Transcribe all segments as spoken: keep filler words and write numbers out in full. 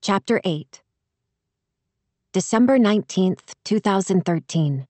Chapter eight. December nineteenth, two thousand thirteen.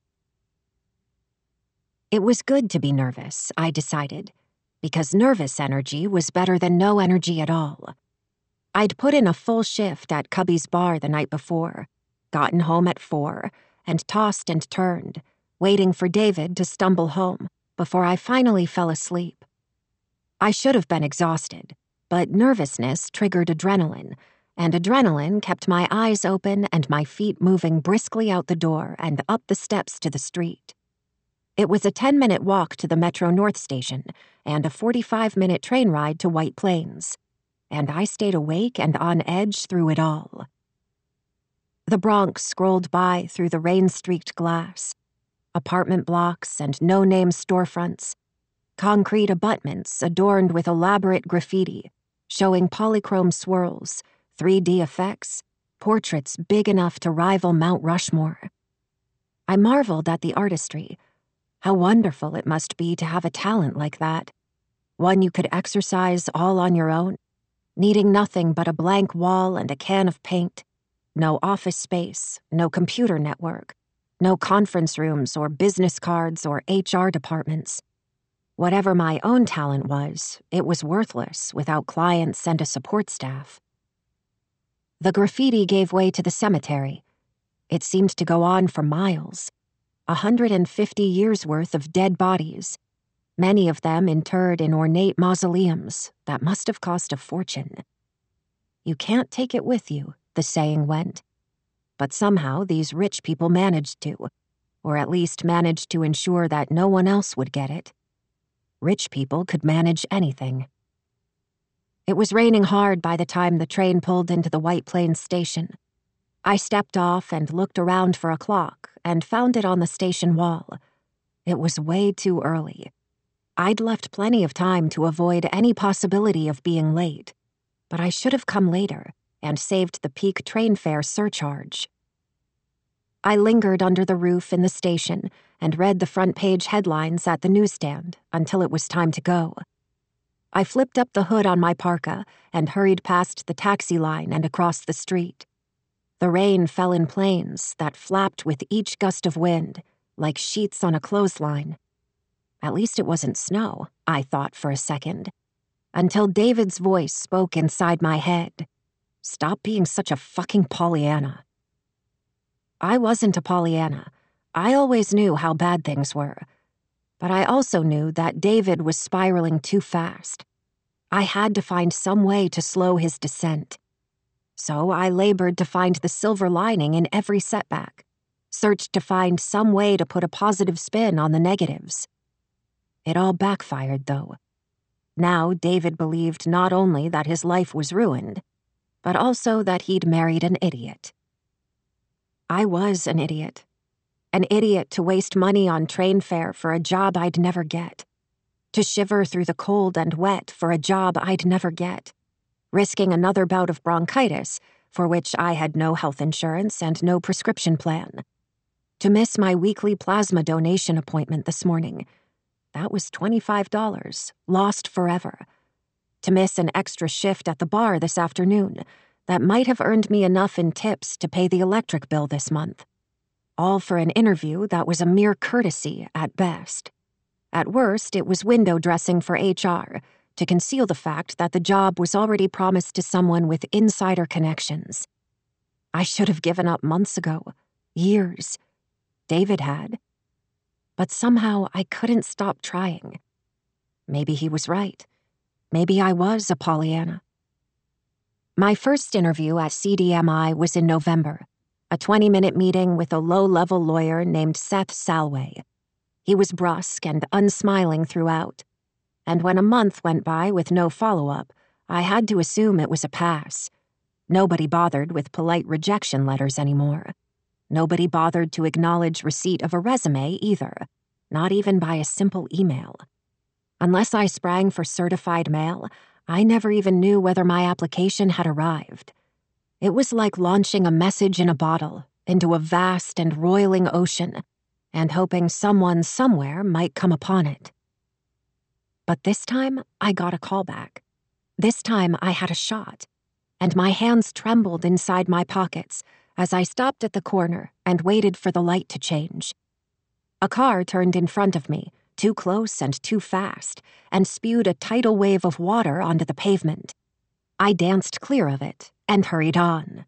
It was good to be nervous, I decided, because nervous energy was better than no energy at all. I'd put in a full shift at Cubby's bar the night before, gotten home at four, and tossed and turned, waiting for David to stumble home before I finally fell asleep. I should have been exhausted, but nervousness triggered adrenaline, and adrenaline kept my eyes open and my feet moving briskly out the door and up the steps to the street. It was a ten-minute walk to the Metro North station and a forty-five minute train ride to White Plains, and I stayed awake and on edge through it all. The Bronx scrolled by through the rain-streaked glass. Apartment blocks and no-name storefronts. Concrete abutments adorned with elaborate graffiti, showing polychrome swirls, three D effects, portraits big enough to rival Mount Rushmore. I marveled at the artistry. How wonderful it must be to have a talent like that, one you could exercise all on your own, needing nothing but a blank wall and a can of paint, no office space, no computer network, no conference rooms or business cards or H R departments. Whatever my own talent was, it was worthless without clients and a support staff. The graffiti gave way to the cemetery. It seemed to go on for miles. A hundred and fifty years' worth of dead bodies, many of them interred in ornate mausoleums that must have cost a fortune. You can't take it with you, the saying went. But somehow these rich people managed to, or at least managed to ensure that no one else would get it. Rich people could manage anything. It was raining hard by the time the train pulled into the White Plains station. I stepped off and looked around for a clock and found it on the station wall. It was way too early. I'd left plenty of time to avoid any possibility of being late, but I should have come later and saved the peak train fare surcharge. I lingered under the roof in the station and read the front page headlines at the newsstand until it was time to go. I flipped up the hood on my parka and hurried past the taxi line and across the street. The rain fell in planes that flapped with each gust of wind, like sheets on a clothesline. At least it wasn't snow, I thought for a second, until David's voice spoke inside my head. Stop being such a fucking Pollyanna. I wasn't a Pollyanna. I always knew how bad things were. But I also knew that David was spiraling too fast. I had to find some way to slow his descent. So I labored to find the silver lining in every setback, searched to find some way to put a positive spin on the negatives. It all backfired, though. Now David believed not only that his life was ruined, but also that he'd married an idiot. I was an idiot. An idiot to waste money on train fare for a job I'd never get. To shiver through the cold and wet for a job I'd never get. Risking another bout of bronchitis, for which I had no health insurance and no prescription plan. To miss my weekly plasma donation appointment this morning. That was twenty-five dollars, lost forever. To miss an extra shift at the bar this afternoon that might have earned me enough in tips to pay the electric bill this month. All for an interview that was a mere courtesy at best. At worst, it was window dressing for H R, to conceal the fact that the job was already promised to someone with insider connections. I should have given up months ago. Years. David had. But somehow I couldn't stop trying. Maybe he was right. Maybe I was a Pollyanna. My first interview at C D M I was in November, a twenty-minute meeting with a low-level lawyer named Seth Salway. He was brusque and unsmiling throughout, and when a month went by with no follow-up, I had to assume it was a pass. Nobody bothered with polite rejection letters anymore. Nobody bothered to acknowledge receipt of a resume either, not even by a simple email. Unless I sprang for certified mail, I never even knew whether my application had arrived. It was like launching a message in a bottle into a vast and roiling ocean and hoping someone somewhere might come upon it. But this time, I got a call back. This time, I had a shot. and my hands trembled inside my pockets as I stopped at the corner and waited for the light to change. A car turned in front of me, too close and too fast, and spewed a tidal wave of water onto the pavement. I danced clear of it and hurried on.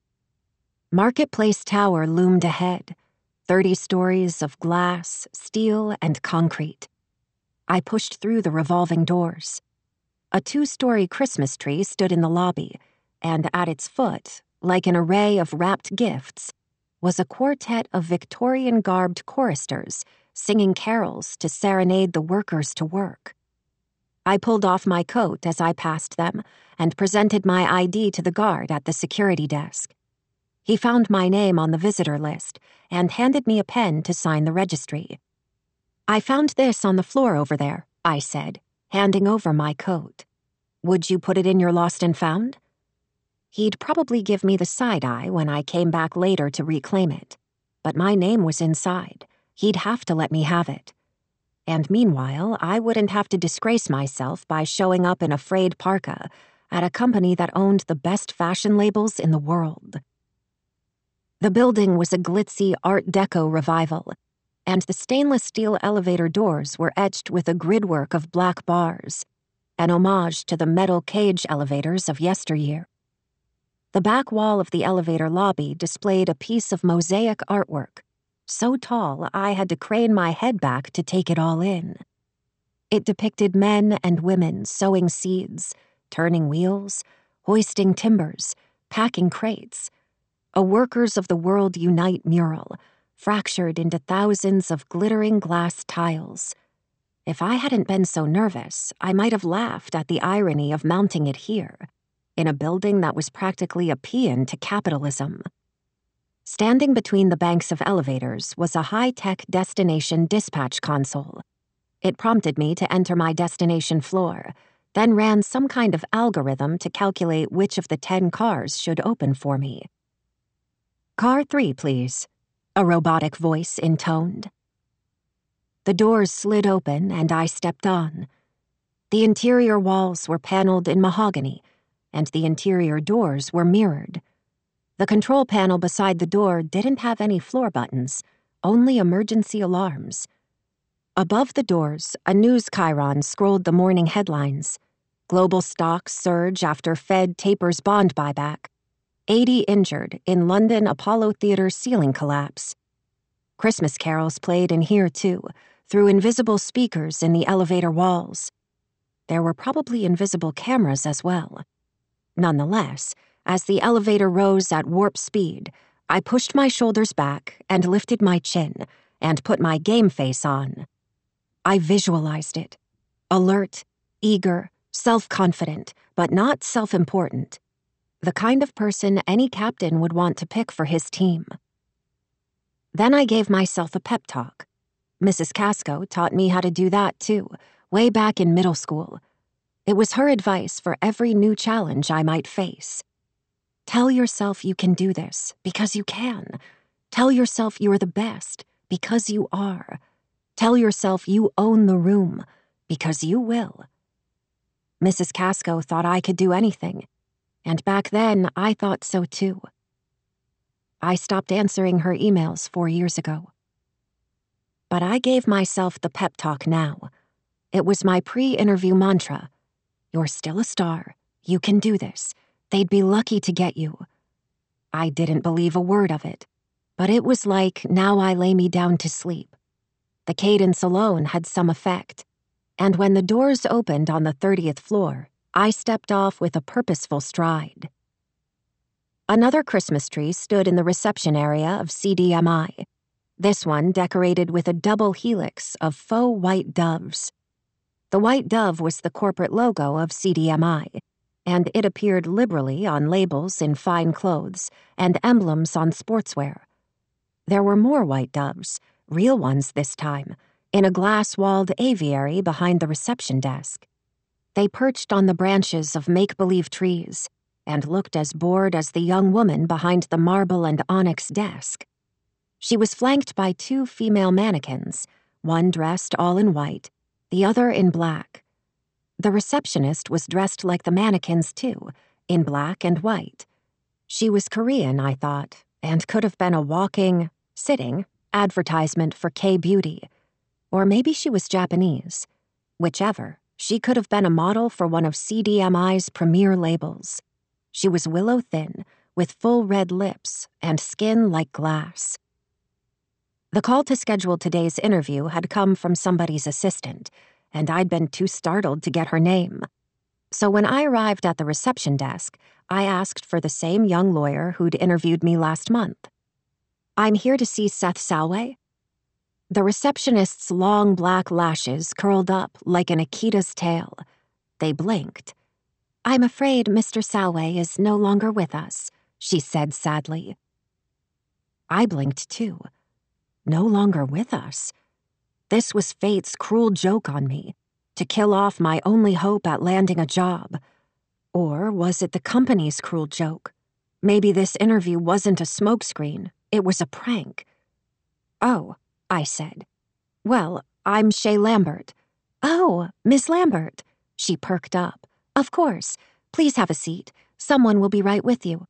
Marketplace Tower loomed ahead, thirty stories of glass, steel, and concrete. I pushed through the revolving doors. A two-story Christmas tree stood in the lobby, and at its foot, like an array of wrapped gifts, was a quartet of Victorian-garbed choristers singing carols to serenade the workers to work. I pulled off my coat as I passed them and presented my I D to the guard at the security desk. He found my name on the visitor list and handed me a pen to sign the registry. "I found this on the floor over there," I said, handing over my coat. "Would you put it in your lost and found?" He'd probably give me the side-eye when I came back later to reclaim it, but my name was inside. He'd have to let me have it. And meanwhile, I wouldn't have to disgrace myself by showing up in a frayed parka at a company that owned the best fashion labels in the world. The building was a glitzy Art Deco revival, and the stainless steel elevator doors were etched with a gridwork of black bars, an homage to the metal cage elevators of yesteryear. The back wall of the elevator lobby displayed a piece of mosaic artwork, so tall I had to crane my head back to take it all in. It depicted men and women sowing seeds, turning wheels, hoisting timbers, packing crates, a Workers of the World Unite mural, fractured into thousands of glittering glass tiles. If I hadn't been so nervous, I might have laughed at the irony of mounting it here, in a building that was practically a paean to capitalism. Standing between the banks of elevators was a high-tech destination dispatch console. It prompted me to enter my destination floor, then ran some kind of algorithm to calculate which of the ten cars should open for me. "Car three, please," a robotic voice intoned. The doors slid open and I stepped on. The interior walls were paneled in mahogany, and the interior doors were mirrored. The control panel beside the door didn't have any floor buttons, only emergency alarms. Above the doors, a news chyron scrolled the morning headlines. Global stocks surge after Fed tapers bond buyback. eighty injured in London Apollo Theatre ceiling collapse. Christmas carols played in here, too, through invisible speakers in the elevator walls. There were probably invisible cameras as well. Nonetheless, as the elevator rose at warp speed, I pushed my shoulders back and lifted my chin and put my game face on. I visualized it. Alert, eager, self-confident, but not self-important. The kind of person any captain would want to pick for his team. Then I gave myself a pep talk. Missus Casco taught me how to do that too, way back in middle school. It was her advice for every new challenge I might face. Tell yourself you can do this, because you can. Tell yourself you're the best, because you are. Tell yourself you own the room, because you will. Missus Casco thought I could do anything, and back then I thought so too. I stopped answering her emails four years ago. But I gave myself the pep talk now. It was my pre-interview mantra. You're still a star. You can do this. They'd be lucky to get you. I didn't believe a word of it, but it was like now I lay me down to sleep. The cadence alone had some effect, and when the doors opened on the thirtieth floor, I stepped off with a purposeful stride. Another Christmas tree stood in the reception area of C D M I, this one decorated with a double helix of faux white doves. The white dove was the corporate logo of C D M I, and it appeared liberally on labels in fine clothes and emblems on sportswear. There were more white doves, real ones this time, in a glass-walled aviary behind the reception desk. They perched on the branches of make-believe trees and looked as bored as the young woman behind the marble and onyx desk. She was flanked by two female mannequins, one dressed all in white, the other in black. The receptionist was dressed like the mannequins, too, in black and white. She was Korean, I thought, and could have been a walking, sitting, advertisement for K-beauty. Or maybe she was Japanese. Whichever, she could have been a model for one of C D M I's premier labels. She was willow-thin, with full red lips and skin like glass. The call to schedule today's interview had come from somebody's assistant, and I'd been too startled to get her name. So when I arrived at the reception desk, I asked for the same young lawyer who'd interviewed me last month. "I'm here to see Seth Salway." The receptionist's long black lashes curled up like an Akita's tail. They blinked. "I'm afraid Mister Salway is no longer with us," she said sadly. I blinked too. No longer with us? This was fate's cruel joke on me, to kill off my only hope at landing a job. Or was it the company's cruel joke? Maybe this interview wasn't a smokescreen, it was a prank. "Oh," I said. "Well, I'm Shay Lambert." "Oh, Miss Lambert." She perked up. "Of course. Please have a seat. Someone will be right with you."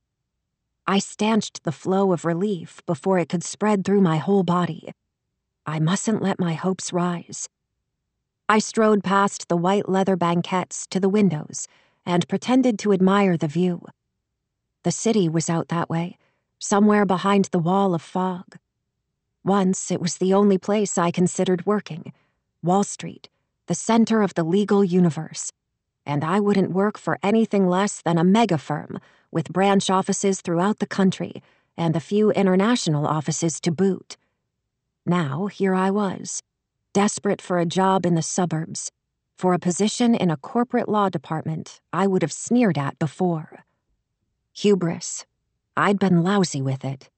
I stanched the flow of relief before it could spread through my whole body. I mustn't let my hopes rise. I strode past the white leather banquettes to the windows and pretended to admire the view. The city was out that way, somewhere behind the wall of fog. Once it was the only place I considered working, Wall Street, the center of the legal universe, and I wouldn't work for anything less than a mega firm with branch offices throughout the country and a few international offices to boot. Now here I was, desperate for a job in the suburbs, for a position in a corporate law department I would have sneered at before. Hubris. I'd been lousy with it.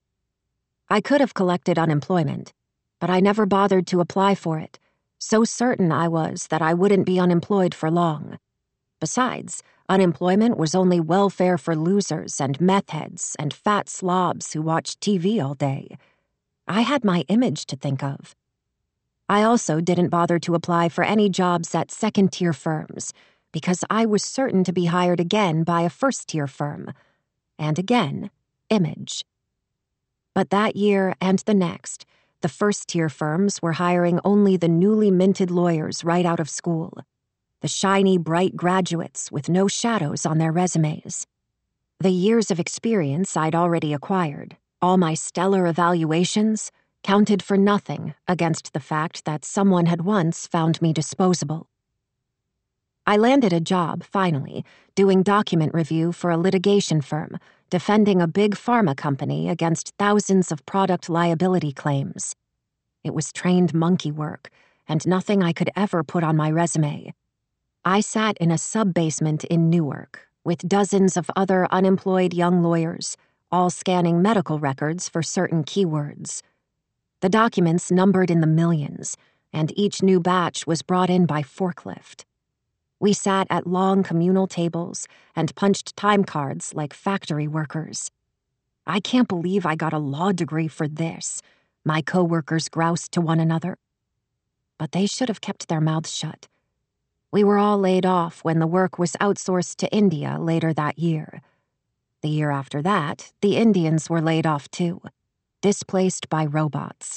I could have collected unemployment, but I never bothered to apply for it, so certain I was that I wouldn't be unemployed for long. Besides, unemployment was only welfare for losers and meth heads and fat slobs who watched T V all day. I had my image to think of. I also didn't bother to apply for any jobs at second-tier firms, because I was certain to be hired again by a first-tier firm. And again, image. But that year and the next, the first-tier firms were hiring only the newly minted lawyers right out of school, the shiny, bright graduates with no shadows on their resumes. The years of experience I'd already acquired, all my stellar evaluations, counted for nothing against the fact that someone had once found me disposable. I landed a job, finally, doing document review for a litigation firm, defending a big pharma company against thousands of product liability claims. It was trained monkey work, and nothing I could ever put on my resume. I sat in a sub-basement in Newark, with dozens of other unemployed young lawyers, all scanning medical records for certain keywords. The documents numbered in the millions, and each new batch was brought in by forklift. We sat at long communal tables and punched time cards like factory workers. "I can't believe I got a law degree for this," my co-workers groused to one another. But they should have kept their mouths shut. We were all laid off when the work was outsourced to India later that year. The year after that, the Indians were laid off too, displaced by robots.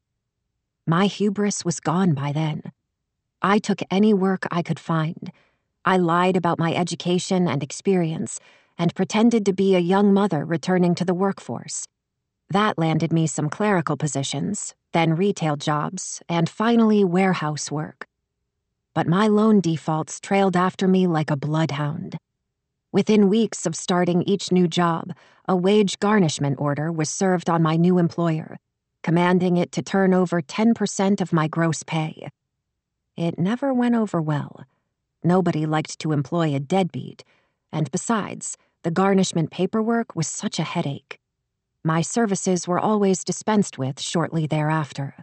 My hubris was gone by then. I took any work I could find. I lied about my education and experience and pretended to be a young mother returning to the workforce. That landed me some clerical positions, then retail jobs, and finally warehouse work. But my loan defaults trailed after me like a bloodhound. Within weeks of starting each new job, a wage garnishment order was served on my new employer, commanding it to turn over ten percent of my gross pay. It never went over well. Nobody liked to employ a deadbeat, and besides, the garnishment paperwork was such a headache. My services were always dispensed with shortly thereafter.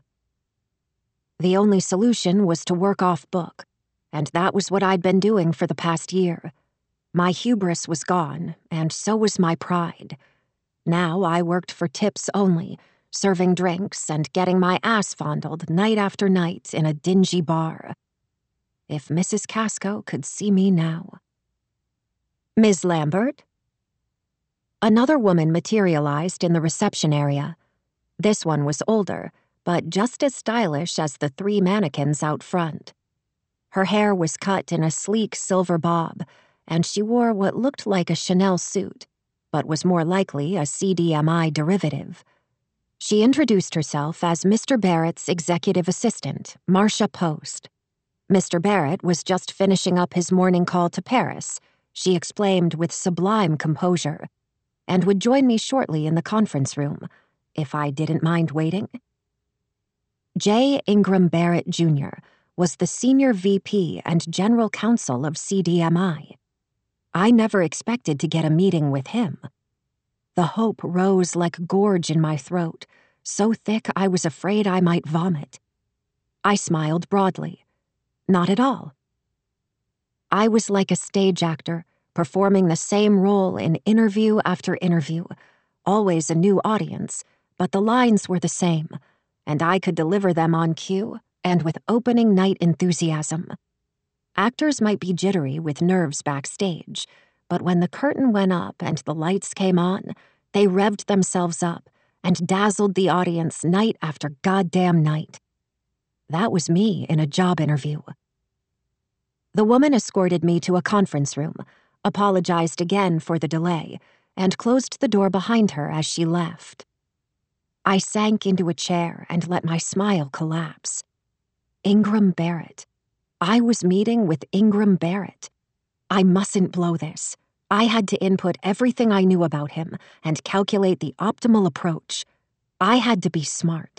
The only solution was to work off book, and that was what I'd been doing for the past year. My hubris was gone, and so was my pride. Now I worked for tips only, serving drinks and getting my ass fondled night after night in a dingy bar. If Missus Casco could see me now. Miz Lambert? Another woman materialized in the reception area. This one was older, but just as stylish as the three mannequins out front. Her hair was cut in a sleek silver bob, and she wore what looked like a Chanel suit, but was more likely a C D M I derivative. She introduced herself as Mister Barrett's executive assistant, Marcia Post. Mister Barrett was just finishing up his morning call to Paris, she explained with sublime composure, and would join me shortly in the conference room, if I didn't mind waiting. J. Ingram Barrett, Junior was the senior V P and general counsel of C D M I. I never expected to get a meeting with him. The hope rose like gorge in my throat, so thick I was afraid I might vomit. I smiled broadly. Not at all. I was like a stage actor, performing the same role in interview after interview, always a new audience, but the lines were the same, and I could deliver them on cue and with opening night enthusiasm. Actors might be jittery with nerves backstage, but when the curtain went up and the lights came on, they revved themselves up and dazzled the audience night after goddamn night. That was me in a job interview. The woman escorted me to a conference room, apologized again for the delay, and closed the door behind her as she left. I sank into a chair and let my smile collapse. Ingram Barrett. I was meeting with Ingram Barrett. I mustn't blow this. I had to input everything I knew about him and calculate the optimal approach. I had to be smart.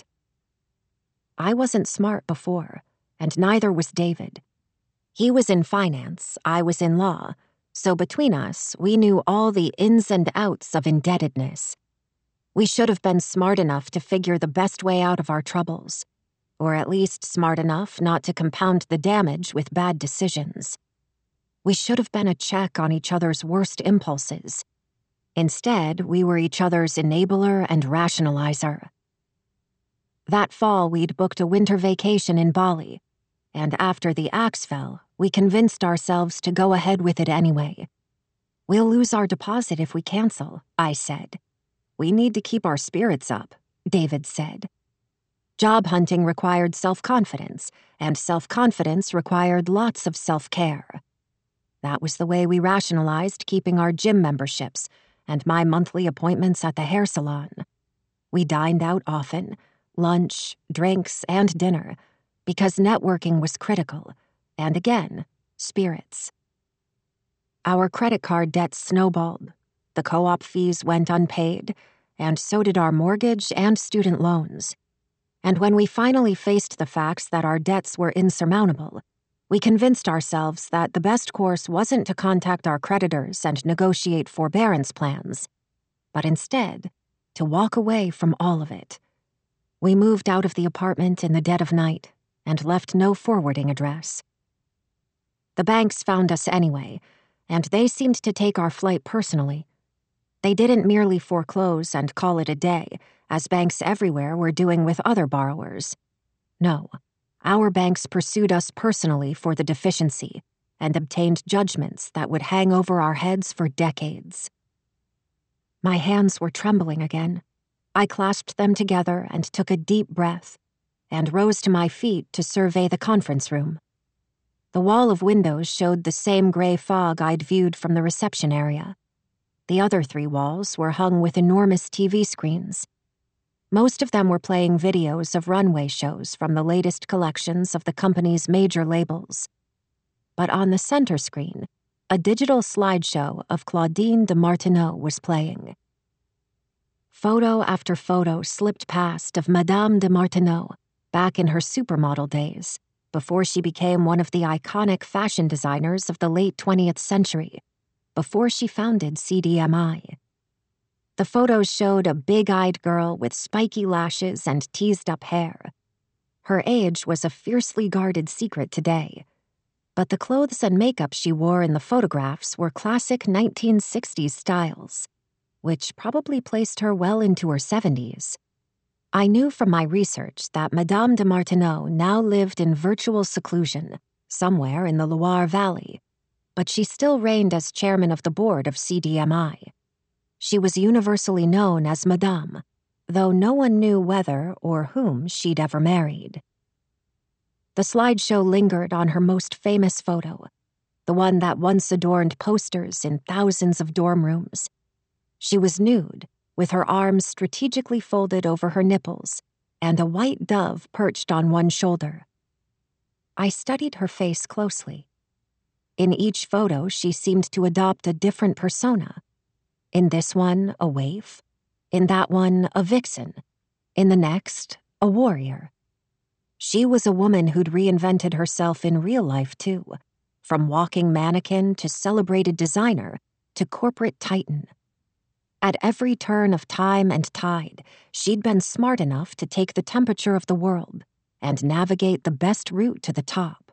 I wasn't smart before, and neither was David. He was in finance, I was in law, so between us, we knew all the ins and outs of indebtedness. We should have been smart enough to figure the best way out of our troubles, or at least smart enough not to compound the damage with bad decisions. We should have been a check on each other's worst impulses. Instead, we were each other's enabler and rationalizer. That fall, we'd booked a winter vacation in Bali, and after the axe fell, we convinced ourselves to go ahead with it anyway. We'll lose our deposit if we cancel, I said. We need to keep our spirits up, David said. Job hunting required self-confidence, and self-confidence required lots of self-care. That was the way we rationalized keeping our gym memberships and my monthly appointments at the hair salon. We dined out often, lunch, drinks, and dinner, because networking was critical, and again, spirits. Our credit card debts snowballed, the co-op fees went unpaid, and so did our mortgage and student loans. And when we finally faced the facts that our debts were insurmountable, we convinced ourselves that the best course wasn't to contact our creditors and negotiate forbearance plans, but instead to walk away from all of it. We moved out of the apartment in the dead of night and left no forwarding address. The banks found us anyway, and they seemed to take our flight personally. They didn't merely foreclose and call it a day, as banks everywhere were doing with other borrowers. No, our banks pursued us personally for the deficiency and obtained judgments that would hang over our heads for decades. My hands were trembling again. I clasped them together and took a deep breath, and rose to my feet to survey the conference room. The wall of windows showed the same gray fog I'd viewed from the reception area. The other three walls were hung with enormous T V screens. Most of them were playing videos of runway shows from the latest collections of the company's major labels. But on the center screen, a digital slideshow of Claudine de Martineau was playing. Photo after photo slipped past of Madame de Martineau, back in her supermodel days, before she became one of the iconic fashion designers of the late twentieth century, before she founded C D M I. The photos showed a big-eyed girl with spiky lashes and teased-up hair. Her age was a fiercely guarded secret today, but the clothes and makeup she wore in the photographs were classic nineteen sixties styles, which probably placed her well into her seventies. I knew from my research that Madame de Martineau now lived in virtual seclusion, somewhere in the Loire Valley. but she still reigned as chairman of the board of C D M I. She was universally known as Madame, though no one knew whether or whom she'd ever married. The slideshow lingered on her most famous photo, the one that once adorned posters in thousands of dorm rooms. She was nude, with her arms strategically folded over her nipples and a white dove perched on one shoulder. I studied her face closely. In each photo, she seemed to adopt a different persona. In this one, a waif. In that one, a vixen. In the next, a warrior. She was a woman who'd reinvented herself in real life, too, from walking mannequin to celebrated designer to corporate titan. At every turn of time and tide, she'd been smart enough to take the temperature of the world and navigate the best route to the top.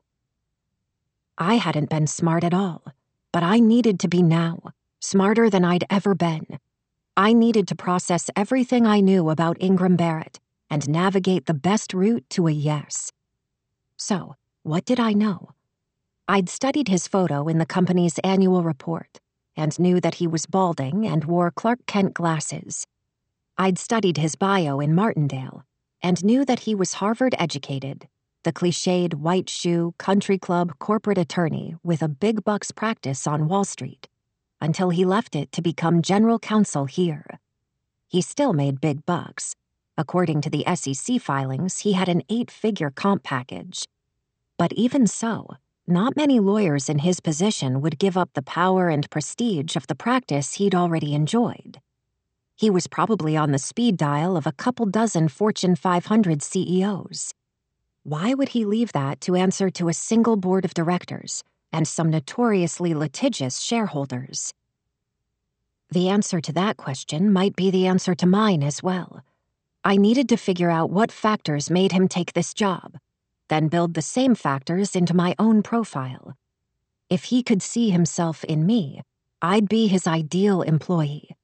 I hadn't been smart at all, but I needed to be now, smarter than I'd ever been. I needed to process everything I knew about Ingram Barrett and navigate the best route to a yes. So, what did I know? I'd studied his photo in the company's annual report and knew that he was balding and wore Clark Kent glasses. I'd studied his bio in Martindale and knew that he was Harvard-educated, the cliched white shoe country club corporate attorney with a big bucks practice on Wall Street, until he left it to become general counsel here. He still made big bucks. According to the S E C filings, he had an eight-figure comp package. But even so, not many lawyers in his position would give up the power and prestige of the practice he'd already enjoyed. He was probably on the speed dial of a couple dozen Fortune five hundred C E Os. Why would he leave that to answer to a single board of directors and some notoriously litigious shareholders? The answer to that question might be the answer to mine as well. I needed to figure out what factors made him take this job, then build the same factors into my own profile. If he could see himself in me, I'd be his ideal employee.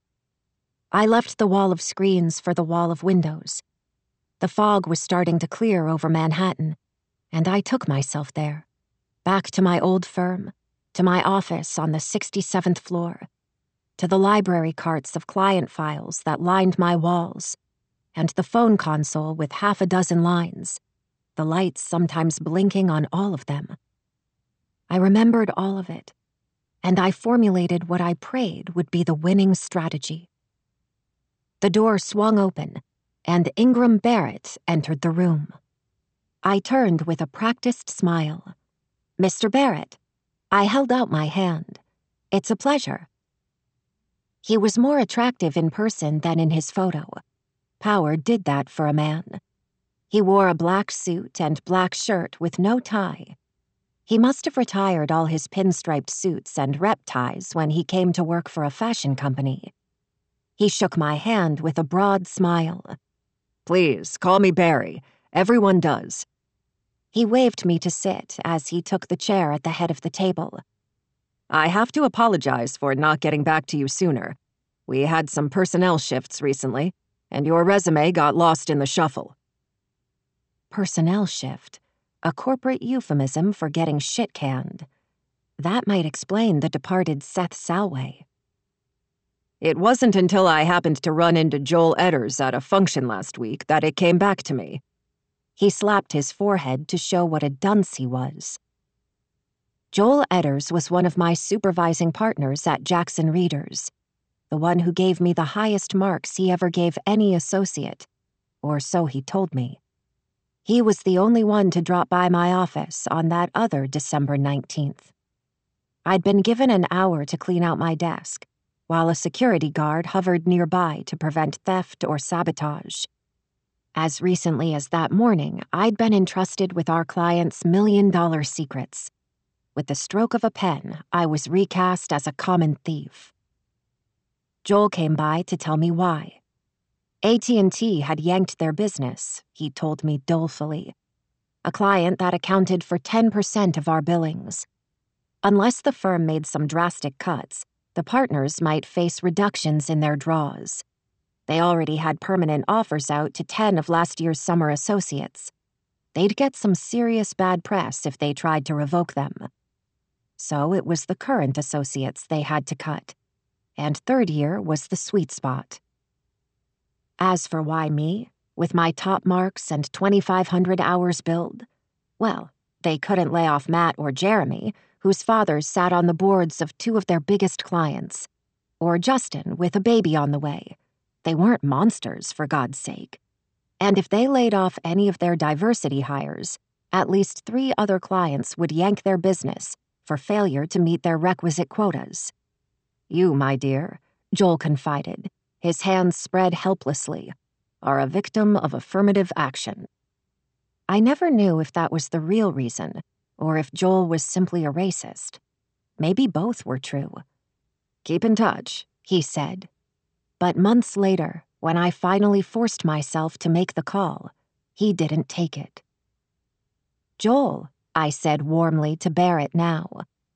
I left the wall of screens for the wall of windows. The fog was starting to clear over Manhattan, and I took myself there, back to my old firm, to my office on the sixty-seventh floor, to the library carts of client files that lined my walls, and the phone console with half a dozen lines, the lights sometimes blinking on all of them. I remembered all of it, and I formulated what I prayed would be the winning strategy. The door swung open, and Ingram Barrett entered the room. I turned with a practiced smile. "Mister Barrett." I held out my hand. "It's a pleasure." He was more attractive in person than in his photo. Power did that for a man. He wore a black suit and black shirt with no tie. He must have retired all his pinstriped suits and rep ties when he came to work for a fashion company. He shook my hand with a broad smile. "Please, call me Barry. Everyone does." He waved me to sit as he took the chair at the head of the table. "I have to apologize for not getting back to you sooner. We had some personnel shifts recently, and your resume got lost in the shuffle." Personnel shift, a corporate euphemism for getting shit-canned. That might explain the departed Seth Salway. "It wasn't until I happened to run into Joel Edders at a function last week that it came back to me." He slapped his forehead to show what a dunce he was. Joel Edders was one of my supervising partners at Jackson Readers, the one who gave me the highest marks he ever gave any associate, or so he told me. He was the only one to drop by my office on that other December nineteenth. I'd been given an hour to clean out my desk, while a security guard hovered nearby to prevent theft or sabotage. As recently as that morning, I'd been entrusted with our client's million-dollar secrets. With the stroke of a pen, I was recast as a common thief. Joel came by to tell me why. A T and T had yanked their business, he told me dolefully. A client that accounted for ten percent of our billings. Unless the firm made some drastic cuts, the partners might face reductions in their draws. They already had permanent offers out to ten of last year's summer associates. They'd get some serious bad press if they tried to revoke them. so it was the current associates they had to cut. And third year was the sweet spot. As for why me, with my top marks and twenty-five hundred hours billed, well, they couldn't lay off Matt or Jeremy, whose fathers sat on the boards of two of their biggest clients, or Justin with a baby on the way. They weren't monsters, for God's sake. And if they laid off any of their diversity hires, at least three other clients would yank their business for failure to meet their requisite quotas. You, my dear, Joel confided, his hands spread helplessly, are a victim of affirmative action. I never knew if that was the real reason, or if Joel was simply a racist. Maybe both were true. Keep in touch, he said. But months later, when I finally forced myself to make the call, he didn't take it. Joel, I said warmly to Barrett now.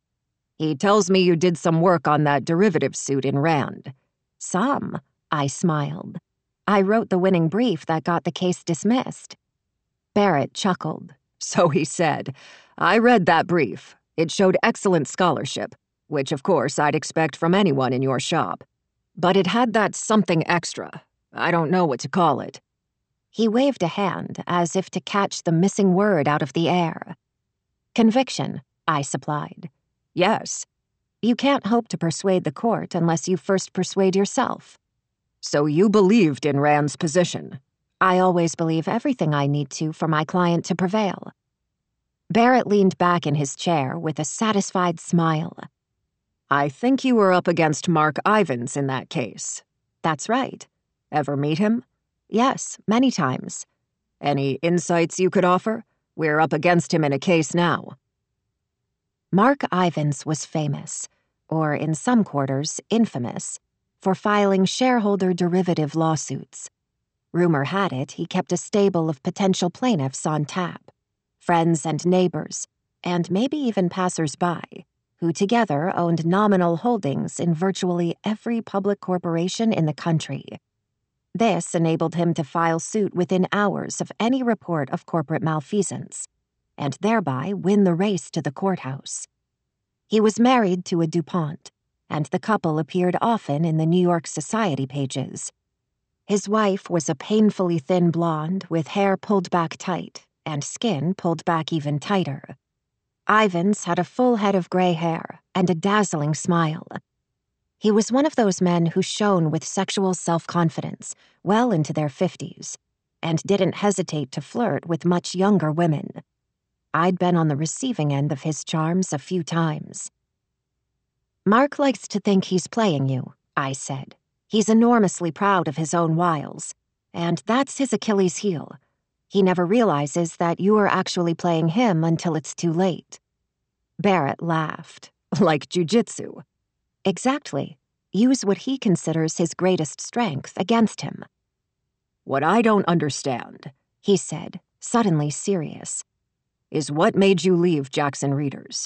He tells me you did some work on that derivative suit in Rand. Some, I smiled. I wrote the winning brief that got the case dismissed. Barrett chuckled. So he said. I read that brief. It showed excellent scholarship, which of course I'd expect from anyone in your shop. But it had that something extra. I don't know what to call it. He waved a hand as if to catch the missing word out of the air. Conviction, I supplied. Yes. You can't hope to persuade the court unless you first persuade yourself. So you believed in Rand's position. I always believe everything I need to for my client to prevail. Barrett leaned back in his chair with a satisfied smile. I think you were up against Mark Ivins in that case. That's right. Ever meet him? Yes, many times. Any insights you could offer? We're up against him in a case now. Mark Ivins was famous, or in some quarters, infamous, for filing shareholder derivative lawsuits. Rumor had it he kept a stable of potential plaintiffs on tap, friends and neighbors, and maybe even passers-by, who together owned nominal holdings in virtually every public corporation in the country. This enabled him to file suit within hours of any report of corporate malfeasance, and thereby win the race to the courthouse. He was married to a DuPont, and the couple appeared often in the New York Society pages. His wife was a painfully thin blonde with hair pulled back tight and skin pulled back even tighter. Ivins had a full head of gray hair and a dazzling smile. He was one of those men who shone with sexual self-confidence well into their fifties and didn't hesitate to flirt with much younger women. I'd been on the receiving end of his charms a few times. Mark likes to think he's playing you, I said. He's enormously proud of his own wiles, and that's his Achilles heel. He never realizes that you are actually playing him until it's too late. Barrett laughed. Like jujitsu. Exactly. Use what he considers his greatest strength against him. What I don't understand, he said, suddenly serious, is what made you leave Jackson Readers?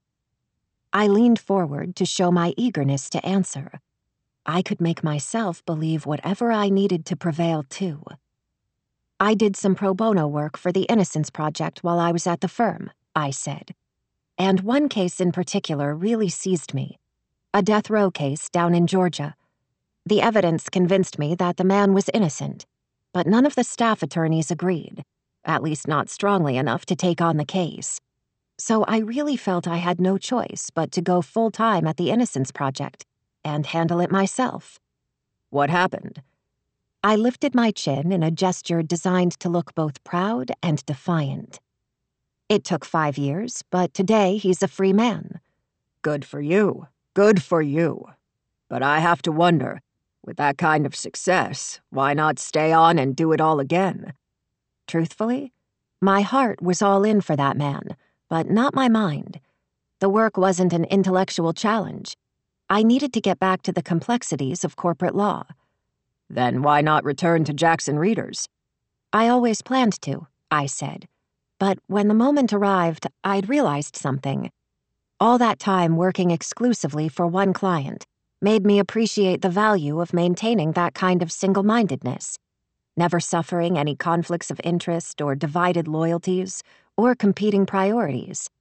I leaned forward to show my eagerness to answer. I could make myself believe whatever I needed to prevail too. I did some pro bono work for the Innocence Project while I was at the firm, I said. And one case in particular really seized me. A death row case down in Georgia. The evidence convinced me that the man was innocent, but none of the staff attorneys agreed, at least not strongly enough to take on the case. So I really felt I had no choice but to go full-time at the Innocence Project and handle it myself. What happened? I lifted my chin in a gesture designed to look both proud and defiant. It took five years, but today he's a free man. Good for you. Good for you. But I have to wonder, with that kind of success, why not stay on and do it all again? Truthfully, my heart was all in for that man, but not my mind. The work wasn't an intellectual challenge. I needed to get back to the complexities of corporate law. Then why not return to Jackson Readers? I always planned to, I said. But when the moment arrived, I'd realized something. All that time working exclusively for one client made me appreciate the value of maintaining that kind of single-mindedness, never suffering any conflicts of interest or divided loyalties or competing priorities.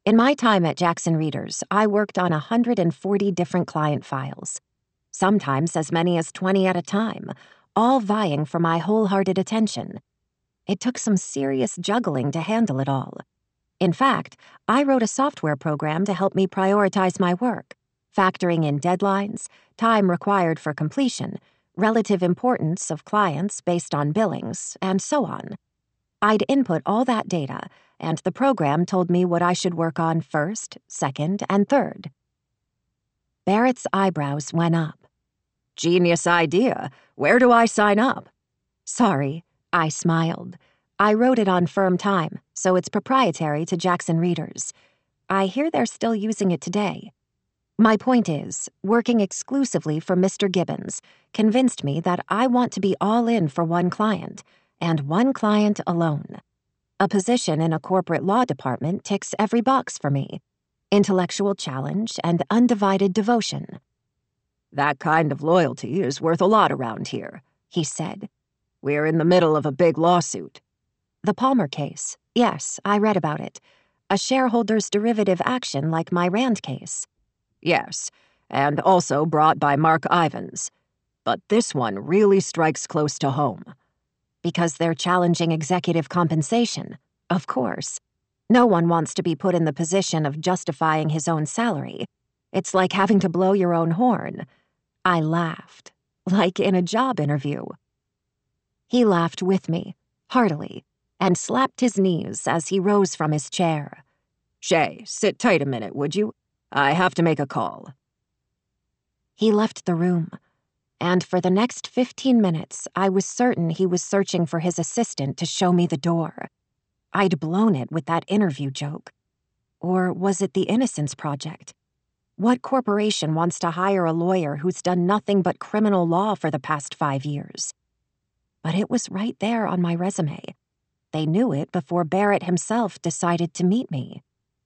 In my time at Jackson Readers, I worked on one hundred forty different client files, sometimes as many as twenty at a time, all vying for my wholehearted attention. It took some serious juggling to handle it all. In fact, I wrote a software program to help me prioritize my work, factoring in deadlines, time required for completion, relative importance of clients based on billings, and so on. I'd input all that data, and the program told me what I should work on first, second, and third. Barrett's eyebrows went up. Genius idea. Where do I sign up? Sorry, I smiled. I wrote it on firm time, so it's proprietary to Jackson Readers. I hear they're still using it today. My point is, working exclusively for Mister Gibbons convinced me that I want to be all in for one client, and one client alone. A position in a corporate law department ticks every box for me. Intellectual challenge and undivided devotion. That kind of loyalty is worth a lot around here, he said. We're in the middle of a big lawsuit. The Palmer case. Yes, I read about it. A shareholder's derivative action like my Rand case. Yes, and also brought by Mark Ivins. But this one really strikes close to home. Because they're challenging executive compensation, of course. No one wants to be put in the position of justifying his own salary. It's like having to blow your own horn. I laughed, like in a job interview. He laughed with me, heartily, and slapped his knees as he rose from his chair. Shay, sit tight a minute, would you? I have to make a call. He left the room. And for the next fifteen minutes, I was certain he was searching for his assistant to show me the door. I'd blown it with that interview joke. Or was it the Innocence Project? What corporation wants to hire a lawyer who's done nothing but criminal law for the past five years? But it was right there on my resume. They knew it before Barrett himself decided to meet me.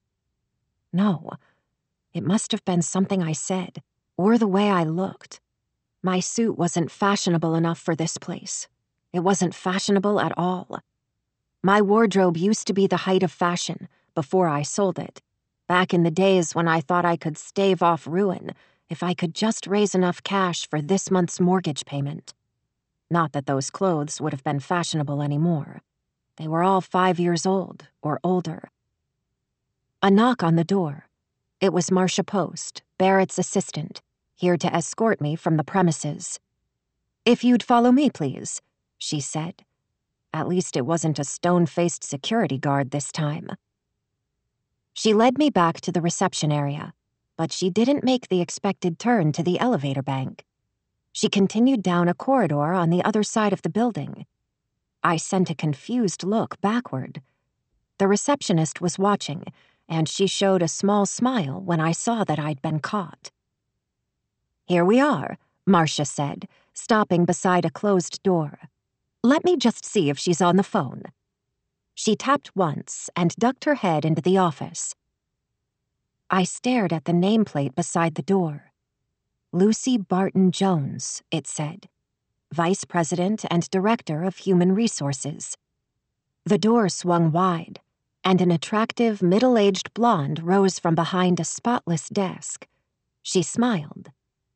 No, it must have been something I said, or the way I looked. My suit wasn't fashionable enough for this place. It wasn't fashionable at all. My wardrobe used to be the height of fashion before I sold it, back in the days when I thought I could stave off ruin if I could just raise enough cash for this month's mortgage payment. Not that those clothes would have been fashionable anymore. They were all five years old or older. A knock on the door. It was Marcia Post, Barrett's assistant, here to escort me from the premises. If you'd follow me, please, she said. At least it wasn't a stone-faced security guard this time. She led me back to the reception area, but she didn't make the expected turn to the elevator bank. She continued down a corridor on the other side of the building. I sent a confused look backward. The receptionist was watching, and she showed a small smile when I saw that I'd been caught. Here we are, Marcia said, stopping beside a closed door. Let me just see if she's on the phone. She tapped once and ducked her head into the office. I stared at the nameplate beside the door. Lucy Barton Jones, it said. Vice President and Director of Human Resources. The door swung wide, and an attractive, middle-aged blonde rose from behind a spotless desk. She smiled.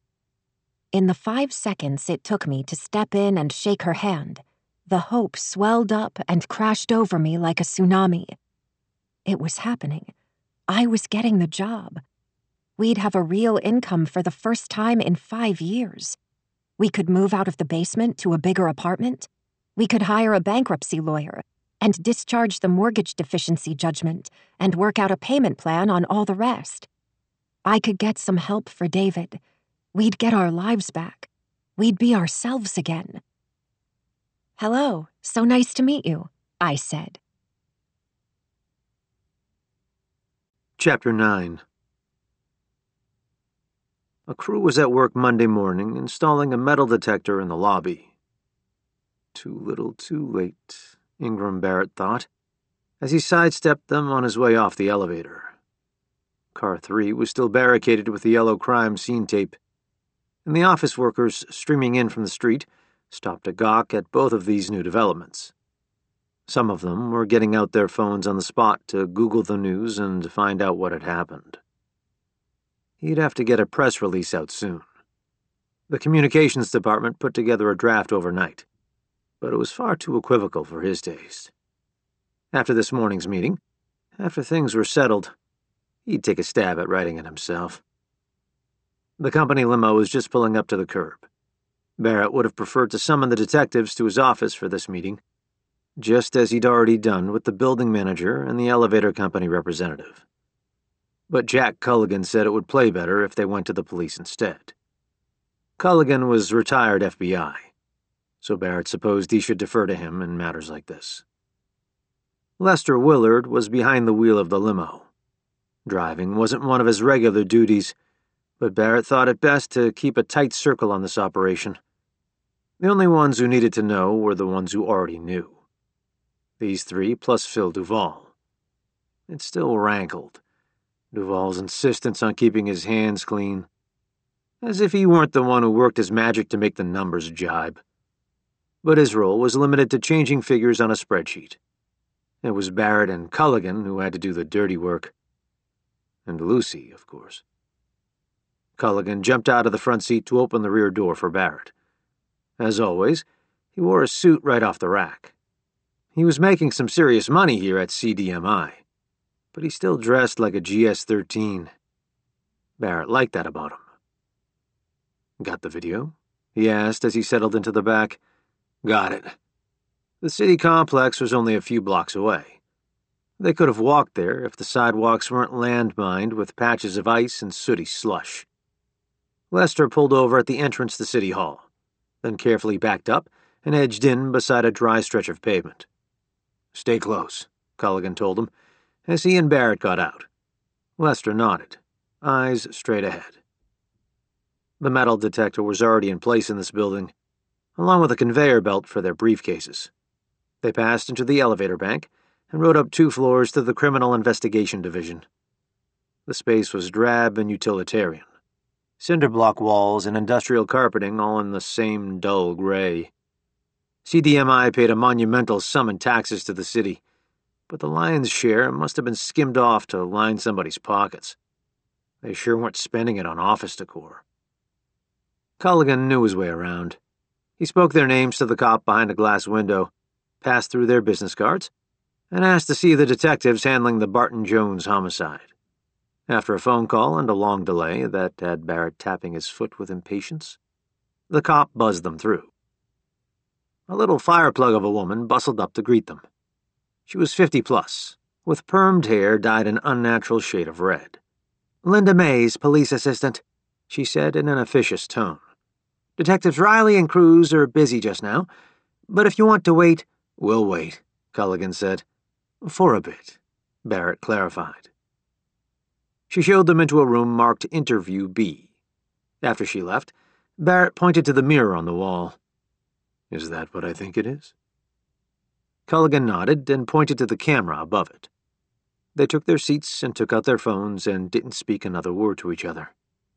In the five seconds it took me to step in and shake her hand, the hope swelled up and crashed over me like a tsunami. It was happening. I was getting the job. We'd have a real income for the first time in five years. We could move out of the basement to a bigger apartment. We could hire a bankruptcy lawyer and discharge the mortgage deficiency judgment and work out a payment plan on all the rest. I could get some help for David. We'd get our lives back. We'd be ourselves again. Hello, so nice to meet you, I said. Chapter nine. A crew was at work Monday morning installing a metal detector in the lobby. Too little, too late, Ingram Barrett thought, as he sidestepped them on his way off the elevator. Car three was still barricaded with the yellow crime scene tape, and the office workers streaming in from the street stopped to gawk at both of these new developments. Some of them were getting out their phones on the spot to Google the news and find out what had happened. He'd have to get a press release out soon. The communications department put together a draft overnight, but it was far too equivocal for his taste. After this morning's meeting, after things were settled, he'd take a stab at writing it himself. The company limo was just pulling up to the curb. Barrett would have preferred to summon the detectives to his office for this meeting, just as he'd already done with the building manager and the elevator company representative. But Jack Culligan said it would play better if they went to the police instead. Culligan was retired F B I, so Barrett supposed he should defer to him in matters like this. Lester Willard was behind the wheel of the limo. Driving wasn't one of his regular duties, but Barrett thought it best to keep a tight circle on this operation. The only ones who needed to know were the ones who already knew. These three plus Phil Duval. It still rankled. Duval's insistence on keeping his hands clean, as if he weren't the one who worked his magic to make the numbers jibe. But his role was limited to changing figures on a spreadsheet. It was Barrett and Culligan who had to do the dirty work. And Lucy, of course. Culligan jumped out of the front seat to open the rear door for Barrett. As always, he wore a suit right off the rack. He was making some serious money here at C D M I, but he still dressed like a G S thirteen. Barrett liked that about him. "Got the video?" he asked as he settled into the back. "Got it." The city complex was only a few blocks away. They could have walked there if the sidewalks weren't landmined with patches of ice and sooty slush. Lester pulled over at the entrance to City Hall, then carefully backed up and edged in beside a dry stretch of pavement. "Stay close," Culligan told him, as he and Barrett got out. Lester nodded, eyes straight ahead. The metal detector was already in place in this building, along with a conveyor belt for their briefcases. They passed into the elevator bank and rode up two floors to the Criminal Investigation Division. The space was drab and utilitarian. Cinder block walls and industrial carpeting all in the same dull gray. C D M I paid a monumental sum in taxes to the city, but the lion's share must have been skimmed off to line somebody's pockets. They sure weren't spending it on office decor. Culligan knew his way around. He spoke their names to the cop behind a glass window, passed through their business cards, and asked to see the detectives handling the Barton Jones homicide. After a phone call and a long delay that had Barrett tapping his foot with impatience, the cop buzzed them through. A little fireplug of a woman bustled up to greet them. She was fifty plus, with permed hair dyed an unnatural shade of red. "Linda Mays, police assistant," she said in an officious tone. "Detectives Riley and Cruz are busy just now, but if you want to wait—" "We'll wait," Culligan said. "For a bit," Barrett clarified. She showed them into a room marked Interview B. After she left, Barrett pointed to the mirror on the wall. "Is that what I think it is?" Culligan nodded and pointed to the camera above it. They took their seats and took out their phones and didn't speak another word to each other.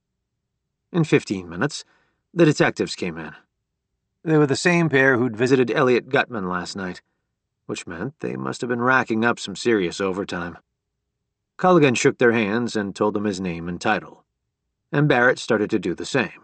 In fifteen minutes, the detectives came in. They were the same pair who'd visited Elliot Gutman last night, which meant they must have been racking up some serious overtime. Culligan shook their hands and told them his name and title, and Barrett started to do the same.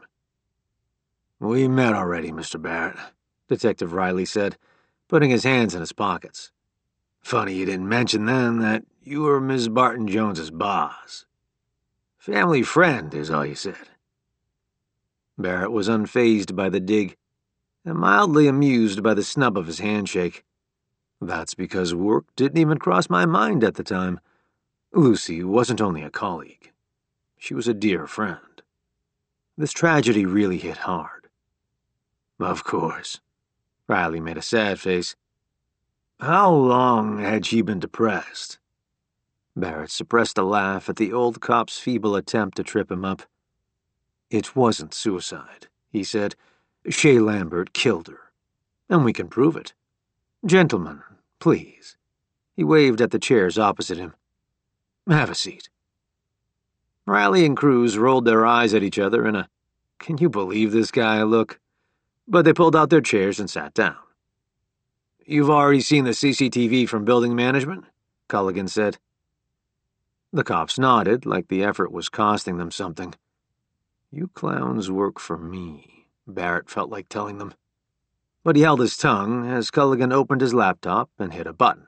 "We met already, Mister Barrett," Detective Riley said, putting his hands in his pockets. "Funny you didn't mention then that you were Miss Barton Jones's boss. Family friend is all you said." Barrett was unfazed by the dig, and mildly amused by the snub of his handshake. "That's because work didn't even cross my mind at the time. Lucy wasn't only a colleague. She was a dear friend. This tragedy really hit hard." "Of course." Riley made a sad face. "How long had she been depressed?" Barrett suppressed a laugh at the old cop's feeble attempt to trip him up. "It wasn't suicide," he said. "Shay Lambert killed her. And we can prove it. Gentlemen, please." He waved at the chairs opposite him. "Have a seat." Riley and Cruz rolled their eyes at each other in a "can you believe this guy" look, but they pulled out their chairs and sat down. You've already seen the C C T V from building management? Culligan said. The cops nodded, like the effort was costing them something. You clowns work for me, Barrett felt like telling them. But he held his tongue as Culligan opened his laptop and hit a button.